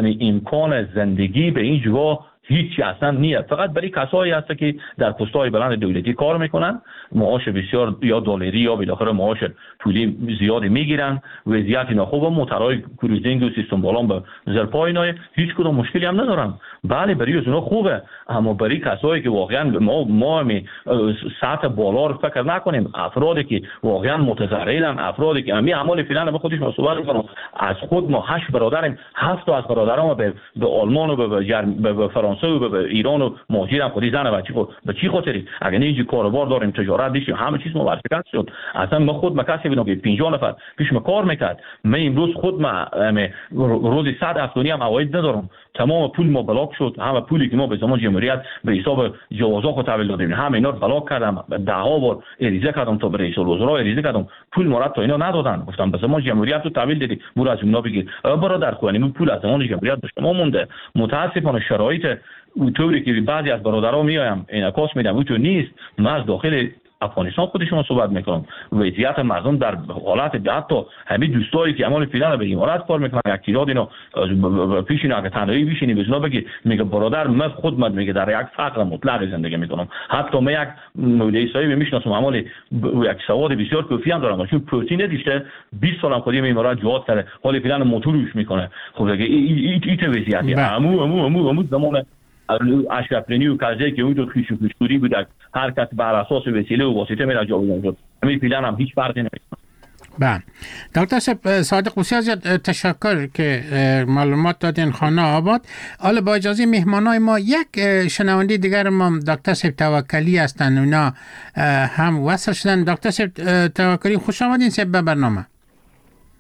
امکان زندگی به این جوا هیچی اصلا نیست. فقط برای کسایی هست که در پست‌های بلند دولتی کار میکنن، معاش بسیار یا دلاری یا بالاخره معاش پولی زیادی میگیرن، وضعیت اینا خوبه، موتورهای کروزینگ و سیستم بالان به زرپای اینا هیچ کدوم مشکلی هم ندارن. بله برای اونا خوبه، اما برای کسایی که واقعا ما ما می سطح بالا رو فکر نکنیم، افرادی که واقعا متضررن، افرادی که همین اعمال فعلا به خودش مسئول میکنن. از خود ما هشت برادریم، هفت تا از برادرام به به آلمان و به به فرانسه و به ایران و مهاجرم خودی زن و بچه خود به چی خاطری؟ اگه اینجا کاروبار داریم، تجارت داشتیم، همه چیز ما ورشکست شد. اصلا ما خود مکسی بودم که پنجاه نفر پیش ما کار میکرد. من امروز خود ما روزی صد افغانی هم عواید ندارم. تمام پول ما بلاک شد. همه پولی که ما به زمان جمهوریت به حساب جوازا خود تحویل دادیم همه اینا رو بلاک کردم. ده ها بار عریضه کردم تا به رئیس الوزرا عریضه کردم، پول ما را تا اینا ندادن. گفتم به زمان جمهوریت رو تحویل دادی، برو از اونا بگیر. برادر خوانیم پول از زمان جمهوریت به شما مونده. متاسفانه شرایط اونطوری که بعضی از برادرها میایم انعکاس میدم اونطور نیست. من از داخل افغانستان خودشون صحبت میکنم. وضعیت مردم در حالت حتی همین دوستایی که عمل فعلا به امارات کار میکنن یک تعداد اینا پیش اینا که تنهایی بشینی بزنا بگی میگه برادر من خود من میگه در یک فقر مطلق زندگی میکنم. حتی من یک مولوی صاحب میشناسم عمل یک سواد بسیار کافی هم دارم، چون پروتئین ندیشته بیست سال هم خودی به امارات جهاد کرده، حالا فعلا موتور روش میکنه. خب دیگه این این وضعیتی عمو عمو عمو عمو زمان اشرف غنی و کارزی که اون تو خوش خوشوری بود، هر کس بر اساس وسیله و واسطه میره جا شد. همین پلن هم هیچ فرقی نمیکنه. بله دکتر صادق بسیار زیاد تشکر که معلومات دادین خانه آباد. حالا با اجازه مهمانای ما یک شنونده دیگر ما دکتر صاحب توکلی هستن، اونا هم وصل شدن. دکتر صاحب توکلی خوش آمدین صاحب به برنامه.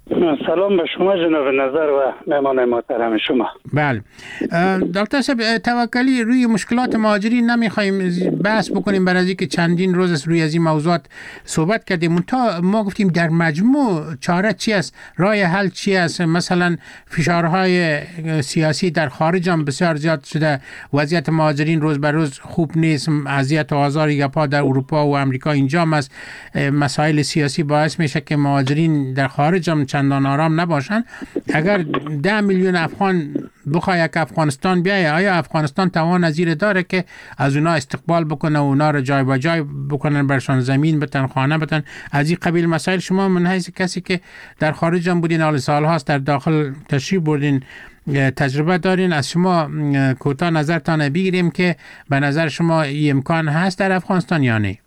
سلام به شما جناب نظر و مهمان محترم شما. بله دکتر صاحب توکلی، روی مشکلات مهاجرین نمیخوایم بحث بکنیم برای اینکه چندین روز است روی از این موضوعات صحبت کردیم. تا ما گفتیم در مجموع چاره چی است، راه حل چی است؟ مثلا فشارهای سیاسی در خارج هم بسیار زیاد شده، وضعیت مهاجرین روز به روز خوب نیست، اذیت و آزار یپا در اروپا و امریکا اینجا است. مسائل سیاسی باعث میشه که مهاجرین در خارج هم چندان آرام نباشن. اگر ده میلیون افغان بخواه که افغانستان بیایه، آیا افغانستان توان نظیر داره که از اونا استقبال بکنه و اونا رو جای با جای بکنن، برشان زمین بتن، خانه بتن، از این قبیل مسائل؟ شما من حیث کسی که در خارج هم بودین، حال سال هاست در داخل تشریف بردین، تجربه دارین، از شما کوتاه نظرتان بگیریم که به نظر شما این امکان هست در افغانستان یا نه؟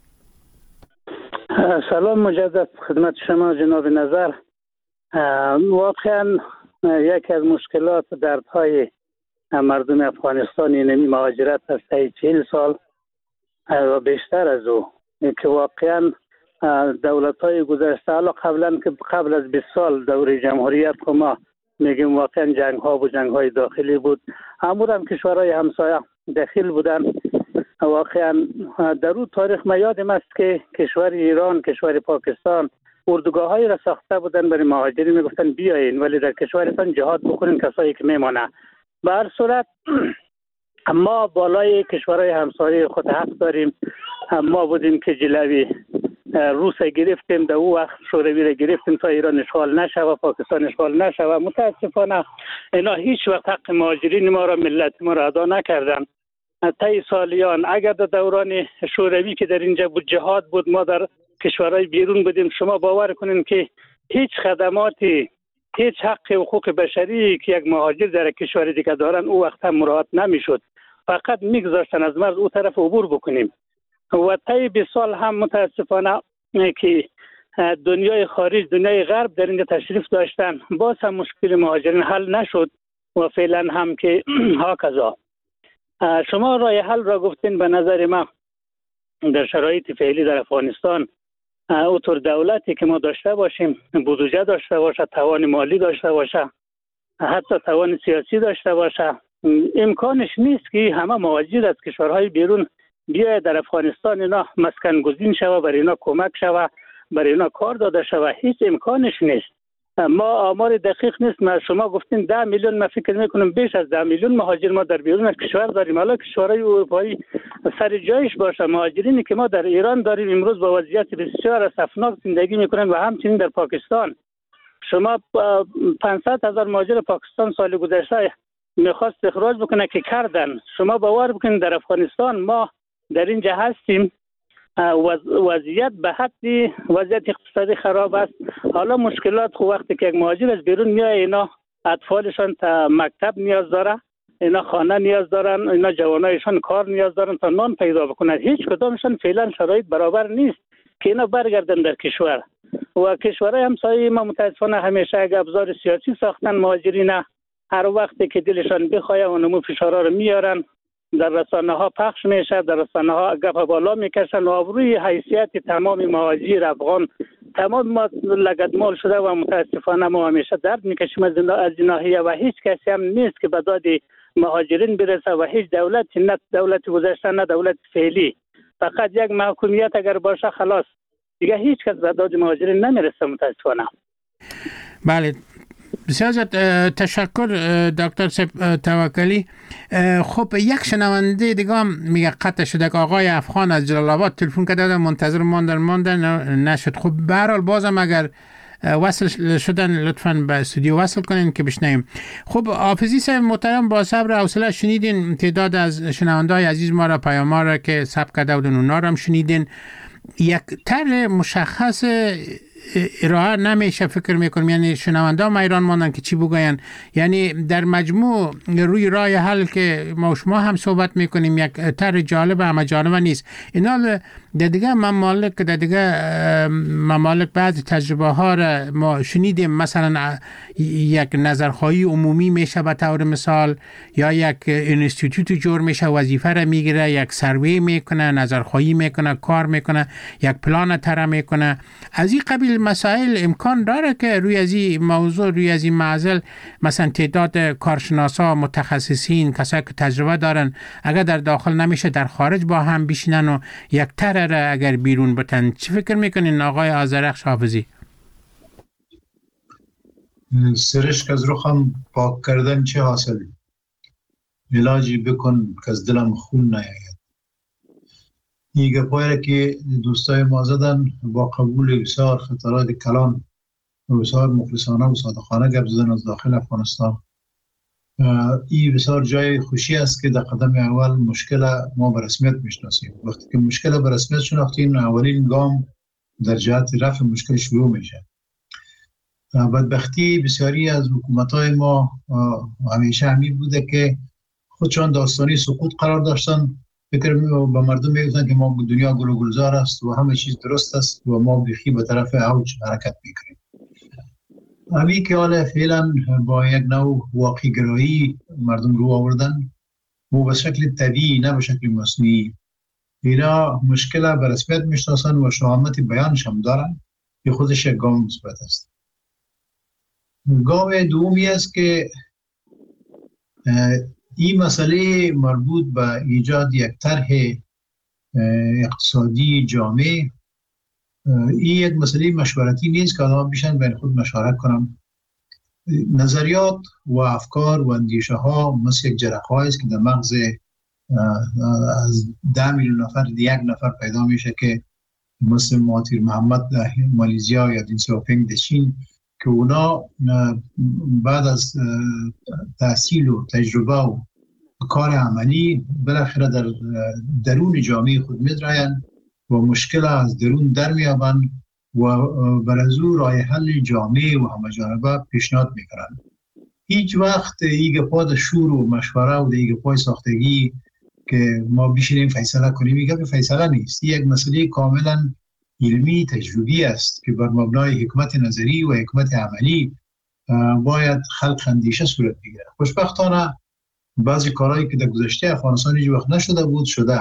سلام مجدد خدمت شما جناب نظر. واقعا یکی از مشکلات دردهای مردم افغانستان اینمی مهاجرت است، چهل سال و بیشتر از او، که واقعا دولت‌های گذشته، حالا قبلا که قبل از بیست سال دوره جمهوریت که ما میگیم واقعا جنگ‌ها و جنگ‌های داخلی بود، امور هم کشورهای همسایه داخل بودن. واقعا در اون تاریخ ما یادم است که کشور ایران، کشور پاکستان اردوگاه‌هایی را ساخته بودن برای مهاجرین، میگفتن بیاین ولی در کشورتان جهاد بکنین کسایی که میمانه. به هر صورت ما بالای کشورهای همسایه خود حق داریم. ما بودیم که جلوی روس گرفتیم، در اون وقت شوروی را گرفتیم تا ایران اشغال نشود، پاکستان اشغال نشود. متاسفانه اینا هیچ وقت حق مهاجرین ما را، ملت ما را ادا نکردن. طی سالیان اگر در دوران شوروی که در اینجا بود جهاد بود، ما در کشورهای بیرون بودیم، شما باور کنین که هیچ خدماتی، هیچ حق حقوق بشری که یک مهاجر در کشور دیگه دارن او وقت هم مراعات نمیشد، فقط میگذاشتن از مرز او طرف عبور بکنیم. و طی بیست سال هم متاسفانه که دنیای خارج، دنیای غرب در اینجا تشریف داشتن، باز هم مشکل مهاجرین حل نشد و فعلا هم که هاکذا. شما راه حل را گفتین. به نظر من در شرایط فعلی در افغانستان اوتر دولتی که ما داشته باشیم، بودجه داشته باشه، توان مالی داشته باشه، حتی توان سیاسی داشته باشه، امکانش نیست که همه مهاجر از کشورهای بیرون بیای در افغانستان اینا مسکن گزین شوه، برای اینا کمک شوه، برای اینا کار داده شوه. هیچ امکانش نیست. ما آمار دقیق نیست. ما شما گفتین ده میلیون، ما فکر میکنم بیش از ده میلیون مهاجر ما در بیرون از کشور داریم. حالا کشورهای اروپایی سر جایش باشه، مهاجرینی که ما در ایران داریم امروز با وضعیت بسیار اسفناک زندگی میکنن و همچنین در پاکستان. شما پانصد هزار مهاجر پاکستان سال گذشته میخواست اخراج بکنه که کردن. شما باور بکنید در افغانستان ما در اینجا هستیم، وضعیت به حدی وضعیت اقتصادی خراب است. حالا مشکلات خو وقتی که یک مهاجر از بیرون میاد، اینا اطفالشان تا مکتب نیاز داره، اینا خانه نیاز دارن، اینا جوانایشان کار نیاز دارن تا نان پیدا بکنن. هیچ کدامشان فعلا شرایط برابر نیست که اینا برگردن در کشور. و کشورهای همسایه ما متاسفانه همیشه یک ابزار سیاسی ساختن مهاجرین. هر وقتی که دلشان بخواد اونمو فشارا رو میارن، در رسانه ها پخش میشه، در رسانه ها گپ بالا میکشن و آبروی حیثیت تمام مهاجر افغان تمام ما لگدمال شده و متاسفانه ما همیشه درد میکشیم از این ناحیه و هیچ کسی هم نیست که به داد مهاجرین برسه و هیچ دولت، نه دولت گذشته نه دولت فعلی، فقط یک محکومیت اگر باشه خلاص دیگه هیچ کس به داد مهاجرین نمیرسه متاسفانه. بله، بسیار تشکر دکتر توکلی. خب یک شنونده دیگه هم میگه قطع شده که آقای افغان از جلال آباد تلفن کرده، منتظر ماندن ماندن نشد. خب به هر حال بازم اگر وصل شدن لطفاً به استودیو وصل کنین که بشنویم. خب حافظی صاحب محترم، با صبر و حوصله شنیدین تعداد از شنونده‌های عزیز ما را، پیام‌ها را که ثبت کرده بودن اونا را هم شنیدین. یک طرح مشخص ارائه نمیشه فکر میکنم، یعنی شنونده ما ایران ماندن که چی بگوین. یعنی در مجموع روی راه حل که ما شما هم صحبت میکنیم یک طرح جالب همه جانبه نیست. اینا در دیگه ممالک در دیگه ممالک بعض تجربه ها را ما شنیدیم، مثلا یک نظرخواهی عمومی میشه به طور مثال، یا یک اینستیتوت جور میشه وظیفه را میگیره، یک سروی میکنه، نظرخواهی میکنه، کار میکنه، یک پلان طرح میکنه. از این قبیل مسائل مسائل امکان داره که روی از این موضوع، روی از این معضل، مثلا تعداد کارشناسا، متخصصین، کسایی که تجربه دارن، اگر در داخل نمیشه در خارج با هم بشینن و یک طرح اگر بیرون بتن. چی فکر میکنین آقای آذرخش حافظی؟ سرشک از روخم پاک کردن چه حاصلی؟ علاجی بکن که از دلم خون نیاید. این گپایی که دوستای ما زدن با قبول بسیار خطرات کلان و بسیار مخلصانه و صادقانه گپ زدن از داخل افغانستان. این بسیار جای خوشی است که در قدم اول مشکل ما به رسمیت میشناسیم. وقتی که مشکل به رسمیت شناختیم، اولین گام در جهت رفع مشکل شروع میشه. بدبختی بسیاری از حکومت‌های ما همیشه همین بوده که خودشان داستانی سقوط قرار داشتن، فکر به مردم میگفتن که ما دنیا گل و گلزار است و همه چیز درست است و ما بیخی به طرف اوج حرکت میکنیم. همین که حالا فعلا با یک نوع واقعی گرایی مردم رو آوردن و به شکل طبیعی نه به شکل مصنوعی. اینا مشکل به رسمیت میشناسن و شهامت بیانش هم دارن که خودش یک گام مثبت است. گام دومی است که این مسئله مربوط به ایجاد یک طرح اقتصادی جامع، این یک مسئله مشورتی نیست که آدم بیشن بین خود مشورت کنم. نظریات و افکار و اندیشه ها مثل یک جرقه است که در مغز از ده میلیون نفر یک نفر پیدا میشه که مثل مهاتیر محمد در مالیزیا یا دین سیاپینگ در چین که اونا بعد از تحصیل و تجربه و کار عملی بالاخره در درون جامعه خود می‌درایند و مشکل از درون در میابند و بر از او راه حل جامع و همه‌جانبه پیشنهاد میکنند. هیچ وقت این گپا شور و مشوره و دیگه پای ساختگی که ما بشینیم فیصله کنیم، این فیصله نیست. یک مسئله کاملا علمی تجربی است که بر مبنای حکمت نظری و حکمت عملی باید خلق اندیشه صورت بگیره. خوشبختانه بعضی کارهایی که در گذشته افغانستان هیچ وقت نشده بود شده.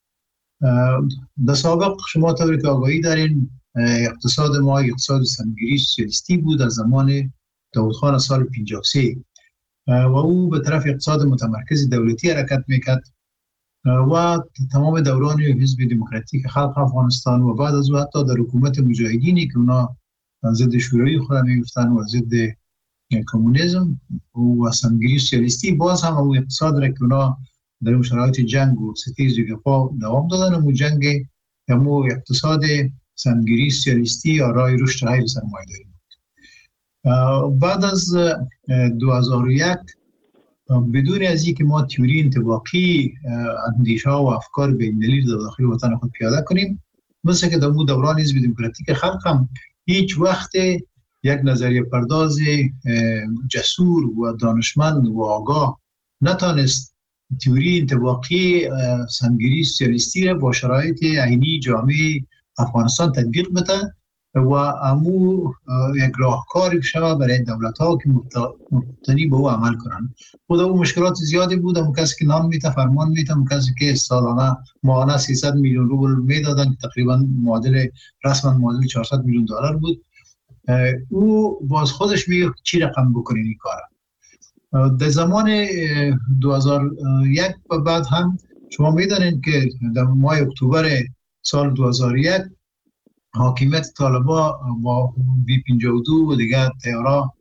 در سابق شما طوری که آگاهی دارین اقتصاد ما اقتصاد سمگیری سوسیالیستی بود از زمان داود خان سال پنجاه و سه و او به طرف اقتصاد متمرکز دولتی حرکت میکرد و تمام دوران حزب دموکراتیک خلق افغانستان و بعد از او حتی در حکومت مجاهدینی که اونا ضد شوروی خود میگفتن و ضد کمونیسم و سمگیری سوسیالیستی، باز هم اون اقتصاد را که اونا در اون شرایط جنگ و ستیز و گپا دوام دادن، اون جنگ همو اقتصاد سمگیری سوسیالیستی یا راه رشد های سرمایه‌داری بود. بعد از دو هزار و یک بدون از اینکه ما تئوری انطباقی اندیشه و افکار بین‌المللی در داخل وطن خود پیاده کنیم، مثل که در اون دوران حزب دموکراتیک خلق هم هیچ وقت یک نظریه پرداز جسور و دانشمند و آگاه نتانست تئوری انطباقی سمگیری سوسیالیستی را با شرایط عینی جامعه افغانستان تطبیق بده و امو یک راهکاری بشه برای دولت‌ها که مبتنی به او عمل کنند. خود او مشکلات زیادی بود. اون کسی که نام میته فرمان میته، اون کسی که سالانه ماهانه سیصد میلیون روبل میدادن که تقریبا معادل رسما معادل چهارصد میلیون دلار بود، او باز خودش میگه چی رقم بکنین این کارا. در زمان دو هزار و یک و بعد هم شما میدانید که در ماه اکتبر سال دو هزار و یک حاکمیت طالبا با بی پنجاه و دو و دیگر تیارا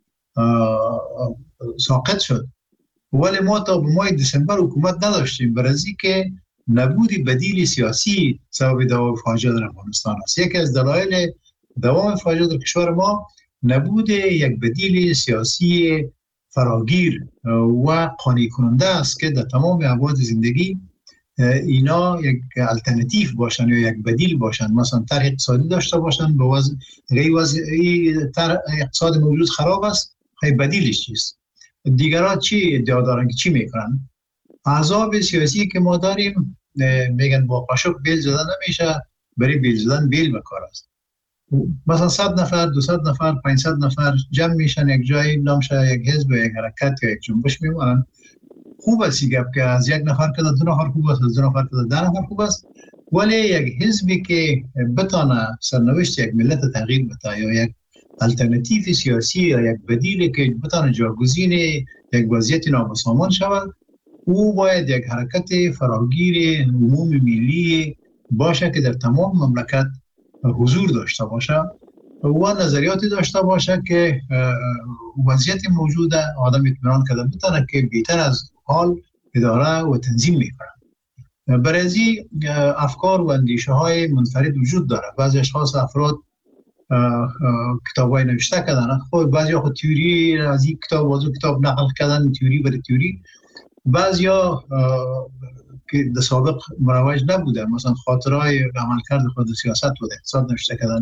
ساقط شد، ولی ما تا به ماه دسامبر حکومت نداشتیم، برای که نبودی بدیل سیاسی سبب دوام فاجعه در افغانستان است. یکی از دلایل دوام فاجعه در کشور ما نبود یک بدیل سیاسی فراگیر و قانع کننده است که در تمام ابعاد زندگی اینا یک الटरनेटिव باشن یا یک بدیل باشن. مثلا طرح اقتصادی داشته باشن به وضع غیر وضعی طرح اقتصاد موجود خراب است، خیلی بدیلش چیست؟ دیگران چی ادعا دارن که چی میکنن؟ احزاب سیاسی که ما داریم میگن با قاشق بیل زدن نمیشه، برای بیل زدن بیل بکار است. مثلا صد نفر، دویست نفر، پانصد نفر جمع میشن یک جایی، نامشه یک حزب، یک حرکت یا یک جنبش میمونن. خوب است گپ که از یک نفر که دو نفر خوب است، از دو نفر که ده نفر خوب است، ولی یک حزبی که بتانه سرنوشت یک ملت تغییر بده یا یک الटरनेटिव سیاسی یا یک بدیلی که بتانه جاگزین یک وضعیت نابسامان شود، او باید یک حرکت فراگیر عموم ملی باشه که در تمام مملکت حضور داشته باشه و نظریاتی داشته باشه که وضعیت موجوده آدم اطمینان کرده بتانه که بهتر از حال اداره و تنظیم میکنه. برای از افکار و اندیشه های منفرد وجود داره. بعضی اشخاص افراد کتاب های نوشته کردن، خب بعضی ها خود تیوری از این کتاب و کتاب نقل کردن، تیوری برای تیوری. بعضی ها که در سابق مروج نبوده، مثلا خاطرهای عملکرد خود سیاست و اقتصاد نوشته کردن.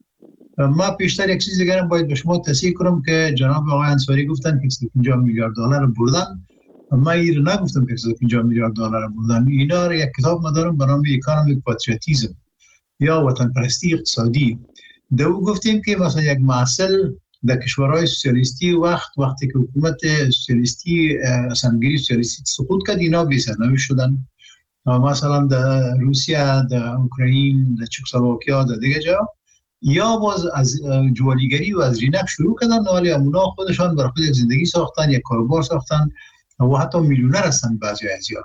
ما پیشتر یک چیز دیگر باید به شما تصحیح کنم که جناب آقای انصاری گفتن که صد و پنجاه میلیارد دلار بردن. ما این نگفتم که صد و پنجاه میلیارد دلار بردن. اینا یک کتاب ما دارم به نام اکونومیک پاتریوتیسم یا وطن پرستی اقتصادی. در او گفتیم که مثلا یک محصل در کشورهای سوسیالیستی وقت وقتی که حکومت سوسیالیستی اسمگیری سوسیالیستی سقوط کرد، اینا بی سرنوشت شدن. مثلا در روسیه، در اوکراین، در چکسلواکیا، در دیگه جا یا باز از جوالیگری و از رینک شروع کردن، ولی اونا خودشان برای خود یک زندگی ساختن، یک کاروبار ساختن و حتی میلیونر هستن بعضی ازیا.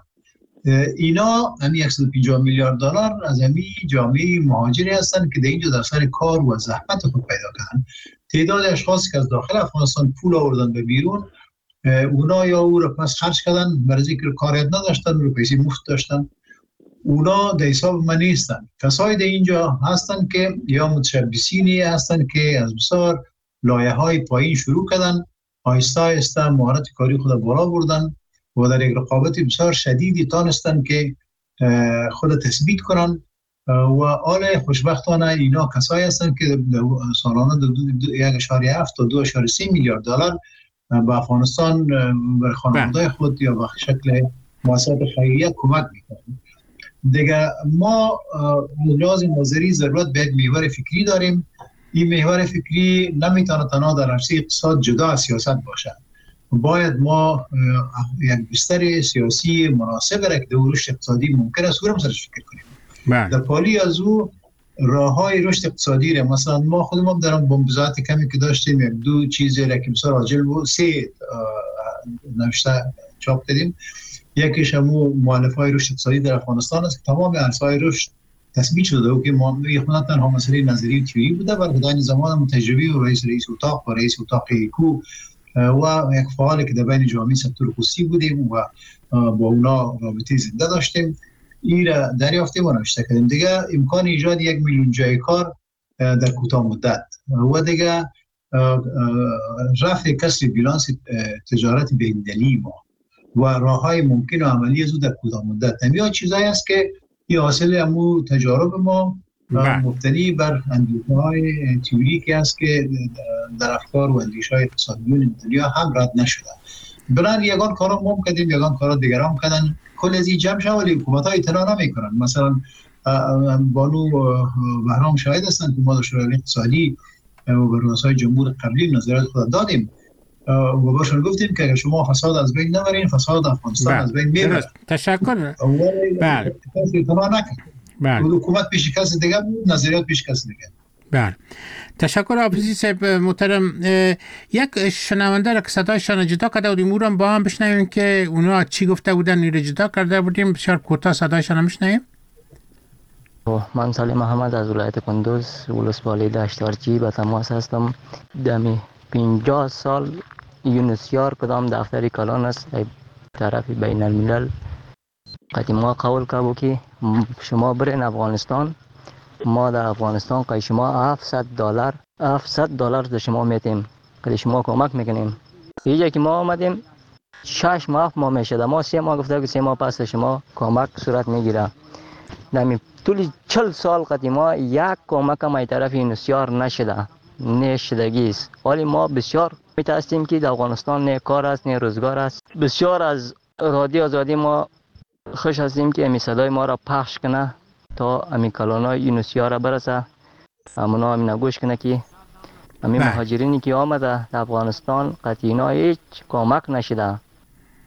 اینا همین صد و پنجاه میلیارد دلار از همین جامعه مهاجری هستن که در اینجا در سر کار و زحمت خود پیدا کردن. تعداد اشخاص که از داخل افغانستان پول آوردن به بیرون، اونا یا او رو پس خرج کردن برای اینکه کاریت نداشتن، رو پیسه مفت داشتن. اونا در حساب من نیستن. کسایی در اینجا هستن که یا متشبثینی هستن که از بسیار لایه های پایین شروع کردن، آهسته آهسته مهارت کاری خود بالا بردن و در یک رقابت بسیار شدیدی تانستن که خود تثبیت کنن و آل خوشبختانه اینا کسایی هستن که سالانه یک اشاره هفت تا دو اشاره سه میلیارد دلار به افغانستان بر خانواده خود یا به شکل مؤسسات خیریه کمک میکنن. دیگه ما لازم مازری ضرورت به یک محور فکری داریم. این محور فکری نمیتونه تنها در عرصه اقتصاد جدا از سیاست باشه. باید ما یک بستر سیاسی مناسب را که در رشد اقتصادی ممکن است او سرش فکر کنیم. در پالی از او راههای رشد اقتصادی را مثلا ما خودمون در بمبزات کمی که داشتیم یک دو چیزی را که بسیار عاجل بود، سه نوشته چاپ کردیم. یکیش همون مؤلفه‌های رشد اقتصادی در افغانستان است که تمام عرصه‌های رشد تثبیت شده و که ما خودمون تنها مسئله نظری و تئوری بوده، بلکه در زمان تجربی و رئیس رئیس اتاق و رئیس اتاق ایکو و یک فعالی که در بین جامعه سکتور خصوصی بودیم و با اونا رابطه زنده داشتیم، این را دریافتیم و نوشته کردیم. دیگه امکان ایجاد یک میلیون جای کار در کوتاه مدت و دیگه رفع کسر بیلانس تجارت بین‌المللی ما و راههای ممکن و عملی از او در کوتاه مدت. همین چیزایی است که این حاصل همون تجارب ما مبتنی بر اندیشه‌های تئوریکی است که در افکار و اندیشه‌های اقتصادیون دنیا هم رد نشده. بلان یگان کارا ما کردیم، یگان کارا دیگران کردن، کل از این جمع شد ولی حکومت‌ها اطلاع نمی‌کنن. مثلا بانو بهرام شاهد هستن که ما در شورای اقتصادی و به رؤسای جمهور قبلی نظرات خود دادیم و باشون گفتیم که اگر شما فساد از بین نبرین، فساد افغانستان از بین میره. تشکر. بله. اطلاع نکرد. بله. حکومت پیش کس دیگه بود، نظریات پیش کس دیگه. بله. تشکر حافظی صاحب محترم. یک شنونده را که صدایشان جدا کرده بودیم او را با هم بشنویم که اونا چی گفته بودن، این را جدا کرده بودیم. بسیار کوتاه صدایشان را میشنویم. من سالم محمد از ولایت کندوز ولسوالی دشتارچی به تماس هستم. دمی پنجاه سال یونسیار کدام دفتری کلان است طرف بین الملل قدیما قول که که شما برین افغانستان، ما در افغانستان که شما هفتصد دلار هفتصد دلار در شما میتیم که شما کمک میکنیم. اینجا که ما آمدیم شش ماه ما میشد، ما سه ماه گفته که سه ماه پس شما کمک صورت میگیره. نمی طول چل سال قدیما یک کمک ما طرف یونسیار نشده، نشدگی است. ولی ما بسیار میترسیم که در افغانستان نه کار است نه روزگار است. بسیار از رادیو آزادی ما خوش هستیم که امی صدای ما را پخش کنه تا امی کلانای یونسیار را برسه، امونا امی نگوش کنه که امی مهاجرینی که آمده در افغانستان قطعینا هیچ کمک نشده.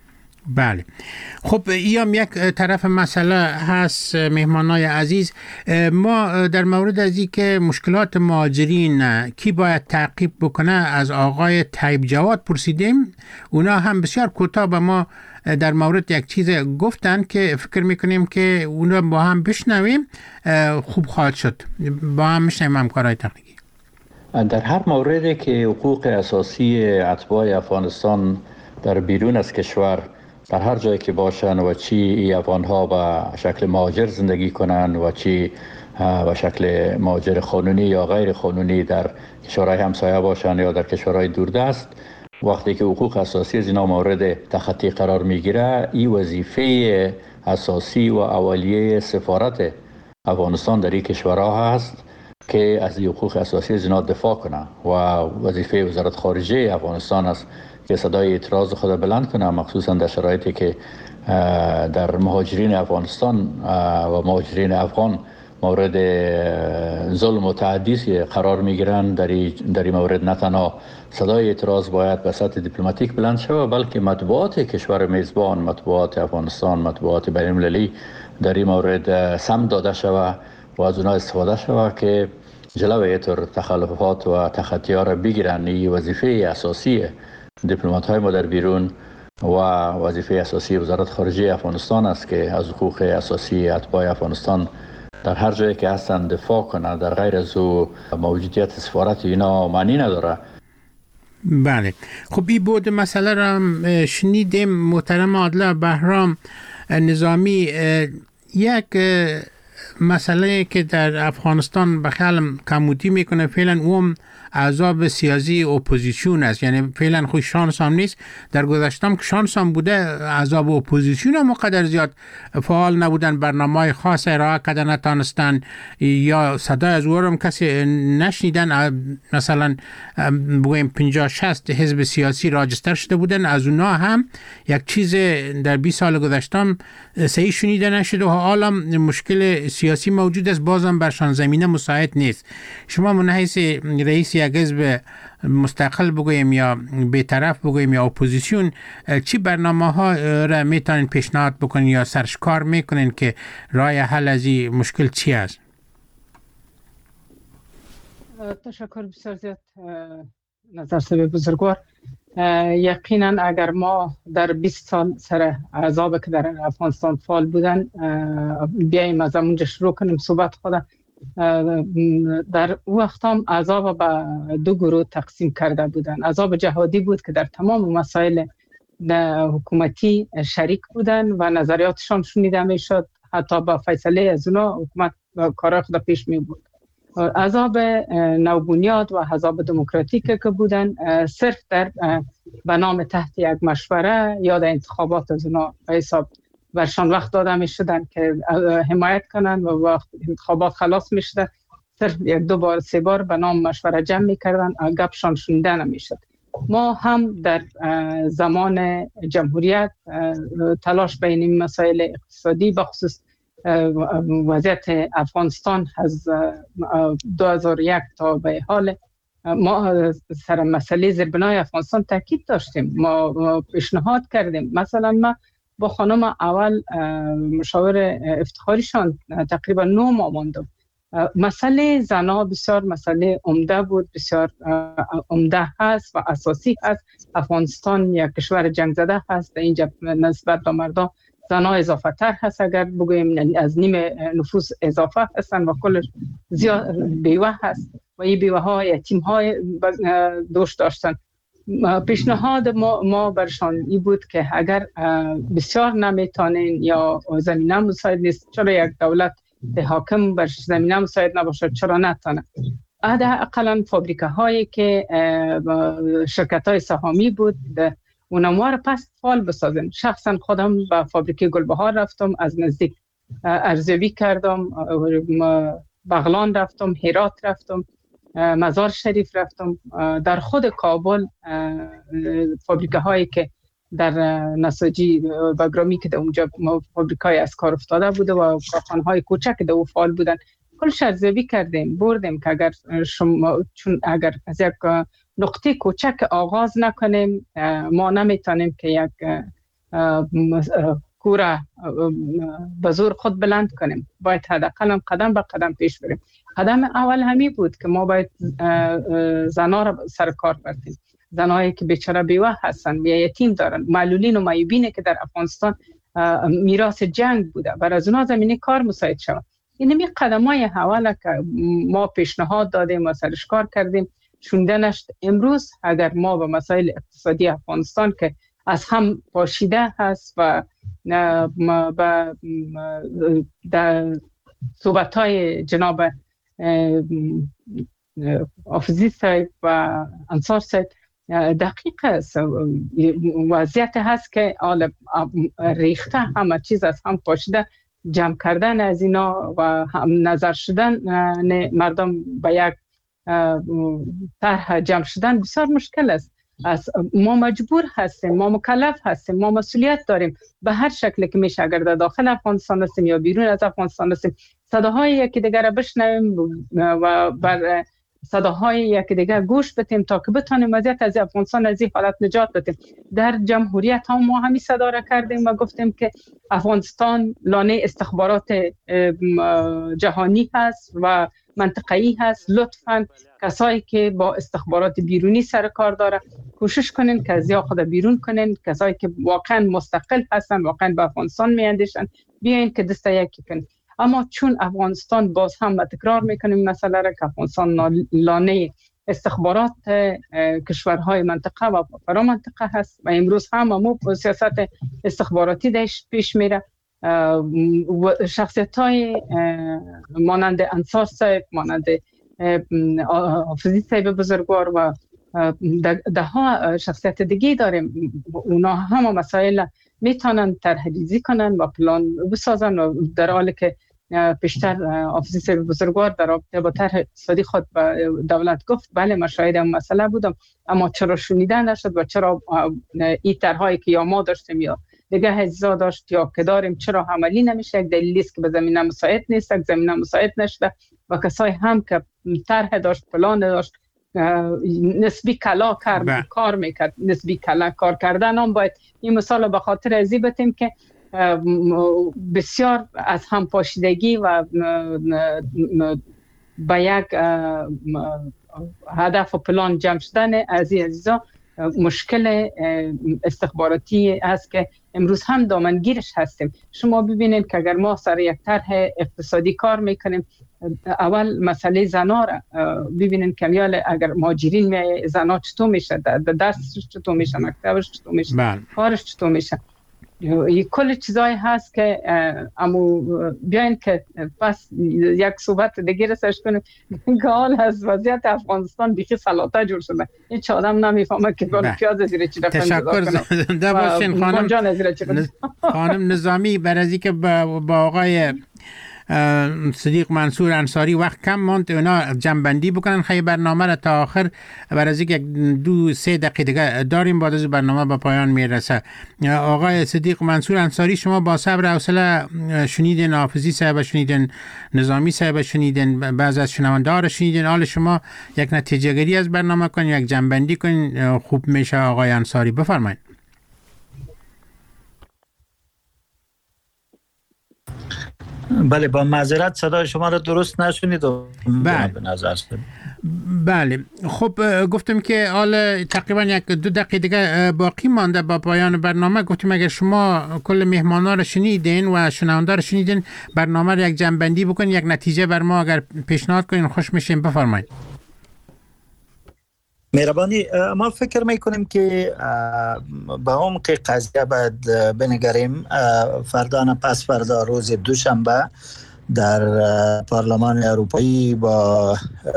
بله. خب ایام یک طرف مسئله هست مهمانای عزیز. ما در مورد از این که مشکلات مهاجرین کی باید تعقیب بکنه از آقای طیب جواد پرسیدیم. اونا هم بسیار کوتاه به ما در مورد یک چیز گفتن که فکر میکنیم که اونا با هم بشنویم خوب خواهد شد. با هم میشنویم همکارای تکنیکی. در هر موردی که حقوق اساسی اتباع افغانستان در بیرون از کشور در هر جایی که باشن و چی ای افغان‌ها به شکل مهاجر زندگی کنن و چی به شکل مهاجر قانونی یا غیر قانونی در کشورهای همسایه باشن یا در کشورهای دوردست، وقتی که حقوق اساسی از اینا مورد تخطی قرار میگیره، این وظیفه اساسی و اولیه سفارت افغانستان در این کشورها هست که از حقوق اساسی از اینا دفاع کنه و وظیفه وزارت خارجه افغانستان است که صدای اعتراض خود بلند کنه، مخصوصا در شرایطی که در مهاجرین افغانستان و مهاجرین افغان مورد ظلم و تعدی قرار میگیرن. در در این مورد نه تنها صدای اعتراض باید به سطح دیپلماتیک بلند شود، بلکه مطبوعات کشور میزبان، مطبوعات افغانستان، مطبوعات بین المللی در این مورد سمت داده شود و از اونها استفاده شود که جلوی اینطور تخلفات و تخطی‌ها را بگیرن. این وظیفه اساسی دیپلمات‌های ما در بیرون و وظیفه اساسی وزارت خارجه افغانستان است که از حقوق اساسی اتباع افغانستان در هر جایی که هستند دفاع کنند. در غیر از او موجودیت سفارت اینا معنی نداره. بله. خب این بود مسئله را شنیدیم. محترم عادل بهرام نظامی، یک مسئله که در افغانستان به خیالم کموتی میکنه فعلا اون احزاب سیاسی اپوزیسیون است. یعنی فعلا خوش شانس هم نیست. در گذشتم که شانس هم بوده، احزاب اپوزیسیون هم مقدر زیاد فعال نبودن، برنامه‌های خاص ارائه کردن نتانستن یا صدای از او هم کسی نشنیدن. مثلا بگویم پنجاه شصت حزب سیاسی راجستر شده بودن، از اونا هم یک چیز در بیست سال گذشتم صحیح شنیده نشده و حالا مشکل سیاسی موجود است، بازم برشان زمینه مساعد نیست. شما من حیث رئیس یک حزب مستقل بگویم یا بی‌طرف بگویم یا اپوزیسیون، چی برنامه ها را میتونین پیشنهاد بکنین یا سرشکار میکنین که راه حل از این مشکل چی است؟ تشکر بسیار زیاد نظر سبب بزرگوار. یقینا اگر ما در بیست سال سر عذاب که در افغانستان فعال بودن بیاییم از اونجا شروع کنیم صحبت خود، در وقت هم عذاب به دو گروه تقسیم کرده بودن. عذاب جهادی بود که در تمام مسائل حکومتی شریک بودن و نظریاتشان شنیده می شد، حتی با فیصله از اونا حکومت کار خود پیش می بود. عذاب نوبنیاد و حزب دموکراتیک که بودن صرف در به نام تحت یک مشوره یا در انتخابات از اونا به حساب برشان وقت داده می شدن که حمایت کنن و وقت انتخابات خلاص می شدن صرف یک دو بار سه بار به نام مشوره جمع می کردن، گپشان شنیده نمی شد. ما هم در زمان جمهوریت تلاش بین این مسائل اقتصادی بخصوص وضعیت افغانستان از دو هزار و یک تا به حال ما سر مسئله زیربنای افغانستان تاکید داشتیم. ما پیشنهاد کردیم، مثلا ما با خانم اول مشاور افتخاریشان تقریبا نه ماه ماندم. مسئله زنا بسیار مسئله عمده بود، بسیار عمده هست و اساسی هست. افغانستان یک کشور جنگ زده هست، اینجا نسبت به مردم زنا اضافه تر هست، اگر بگویم از نیم نفوس اضافه هستن و کلش زیاد بیوه هست و این بیوه ها یتیم های دوش داشتن. پیشنهاد ما, ما برشان ای بود که اگر بسیار نمیتونین یا زمینه مساعد نیست، چرا یک دولت حاکم بر زمینه مساعد نباشد، چرا نتونه اقلا فابریکه هایی که شرکت های سهامی بود اونها رو پس فعال بسازن. شخصا خودم به فابریکه گلبهار رفتم، از نزدیک ارزیابی کردم، بغلان رفتم، هرات رفتم، مزار شریف رفتم. در خود کابل فابریکه هایی که در نساجی بگرامی که در اونجا فابریکه های از کار افتاده بوده و کارخانه های کوچک در او فعال بودن، کلش ارزیابی کردیم، بردیم که اگر شما چون اگر از یک نقطه کوچک آغاز نکنیم ما نمیتونیم که یک کورا به زور خود بلند کنیم. باید حداقل قدم به قدم پیش بریم. قدم اول همی بود که ما باید زنها را سر کار بردیم. زنهایی که بیچاره بیوه هستن، یا یتیم دارن، معلولین و معیوبینه که در افغانستان میراث جنگ بوده، برای از اونها زمینه کار مساعد شود. این می قدمای اول که ما پیشنهاد دادیم و سرش کار کردیم شوندنش. امروز اگر ما به مسائل اقتصادی افغانستان که از هم پاشیده هست و به صحبت‌های جناب حافظی صاحب و انصار صاحب دقیق است، وضعیت هست که ریخته همه چیز از هم پاشیده، جمع کردن از اینا و هم نظر شدن مردم به یک طرح جمع شدن بسیار مشکل است. از ما مجبور هستیم، ما مکلف هستیم، ما مسئولیت داریم به هر شکل که میشه، اگر در داخل افغانستان هستیم یا بیرون از افغانستان هستیم، صداهای یکی دیگر بشنویم و بر صداهای یکی دیگر گوش بدیم تا که بتونیم وضعیت از افغانستان از این حالت نجات بدیم. در جمهوریت هم ما همین صدا را کردیم و گفتیم که افغانستان لانه استخبارات جهانی هست و منطقه‌ای هست. لطفاً کسایی که با استخبارات بیرونی سر کار داره کوشش کنین که از یا خود بیرون کنین. کسایی که واقعا مستقل هستن، واقعا به افغانستان میاندیشن، بیاین که دست یکی کنین. اما چون افغانستان باز هم تکرار میکنیم مسئله را که افغانستان لانه استخبارات کشورهای منطقه و فرا منطقه هست و امروز هم همو سیاست استخباراتی داشت پیش میره. شخصیت های مانند انصار صاحب، مانند حافظی صاحب بزرگوار و ده ها شخصیت دیگه داریم، اونا همه مسائل میتونن طرح‌ریزی کنن و پلان بسازن و در حالی که پیشتر حافظی صاحب بزرگوار در رابطه با طرح اقتصادی خود به دولت گفت بله من شاهد اون مسئله بودم، اما چرا شنیده نشد و چرا این طرح‌هایی که یا ما داشتیم یا دیگه اجزا داشت یا که داریم چرا عملی نمیشه؟ یک دلیلی است که به زمینه مساعد نیست، یک زمینه مساعد نشده و کسای هم که طرح داشت، پلان داشت، نسبی کلا کار کار میکرد. نسبی کلا کار کردن هم باید این مثال به خاطر ازی بتیم که بسیار از هم پاشیدگی و به یک هدف و پلان جمع شدن از این عزیزا مشکل استخباراتی است که امروز هم دامنگیرش هستیم. شما ببینید که اگر ما سر یک طرح اقتصادی کار میکنیم، اول مسئله زنا را ببینید که اگر مهاجرین میای زنا چطور میشه، دستش چطور میشه، مکتبش چطور میشه، کارش چطور میشه، این کل چیزایی هست که امو بیاین که پس یک صحبت دیگه رسش کنیم که حال از وضعیت افغانستان بیخی سلاطه جور شده. این چه آدم نمیفهمه که گل پیاز زیر چی رفتن تشکر زنده باشین خانم خانم نظامی. برای که با آقای صدیق منصور انصاری وقت کم ماند، اونا جنبندی بکنن خیلی برنامه را تا آخر، برای از یک دو سه دقیقه دیگه داریم بعد از برنامه به پایان میرسه. آقای صدیق منصور انصاری، شما با صبر و حوصله شنیدین حافظی صاحب، شنیدین نظامی صاحب، شنیدین بعضی از شنونده را شنیدین. حال شما یک نتیجه گیری از برنامه کنین، یک جنبندی کنین، خوب میشه. آقای انصاری بفرمایید. بله، با معذرت صدای شما را درست نشنید و بله. به نظر شد. بله خب گفتم که حالا تقریبا یک دو دقیقه دیگه باقی مانده با پایان برنامه. گفتیم اگر شما کل مهمانا رو شنیدین و شنونده رو شنیدین، برنامه رو یک جنبندی بکنین، یک نتیجه بر ما اگر پیشنهاد کنین خوش میشیم. بفرمایید. مهربانی، ما فکر میکنیم که به اون که قضیه باید بنگریم. فردا پس فردا روز دوشنبه در پارلمان اروپایی با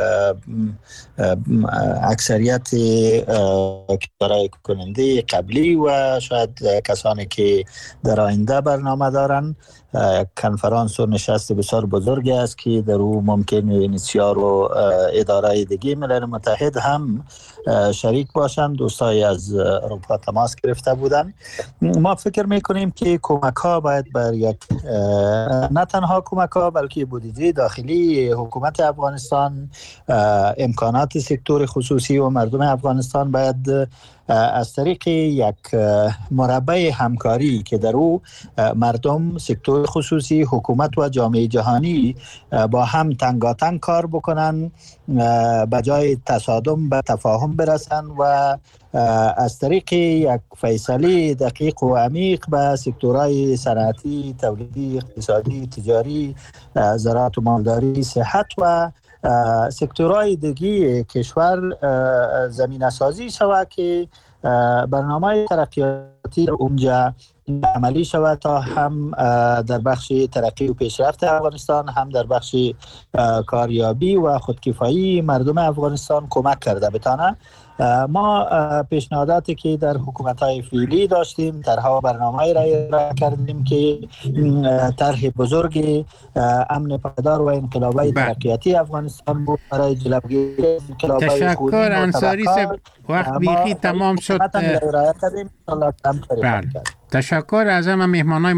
اکثریت کشورهای کننده قبلی و شاید کسانی که در آینده برنامه دارن، کنفرانس و نشست بسیار بزرگی است که در او ممکن ونیسیا و اداره دیگه ملل متحد هم شریک باشند. دوستای از اروپا تماس گرفته بودند. ما فکر میکنیم که کمک ها باید بر یک نه تنها کمک ها بلکه بودجه داخلی حکومت افغانستان، امکانات سکتور خصوصی و مردم افغانستان باید از طریق یک مربع همکاری که در او مردم، سکتور خصوصی، حکومت و جامعه جهانی با هم تنگاتنگ کار بکنن، به جای تصادم به تفاهم برسن و از طریق یک فیصله دقیق و عمیق به سکتورهای صنعتی، تولیدی، اقتصادی، تجاری، زراعت و مالداری، صحت و سکتورهای دیگه کشور زمینه سازی شود که برنامه ترقیاتی اونجا عملی شود تا هم در بخش ترقی و پیشرفت افغانستان، هم در بخش کاریابی و خودکفایی مردم افغانستان کمک کرده بتانه. ما پیشنهاداتی که در حکومت‌های فعلی داشتیم، طرح برنامه‌ای را ارائه کردیم که طرح بزرگ امن پایدار و انقلابی ترقیاتی افغانستان بود برای جلوگیری انقلابی. تشکر انصاری صاحب، وقت بیخی تمام شد. بله. تشکر از همه مهمانان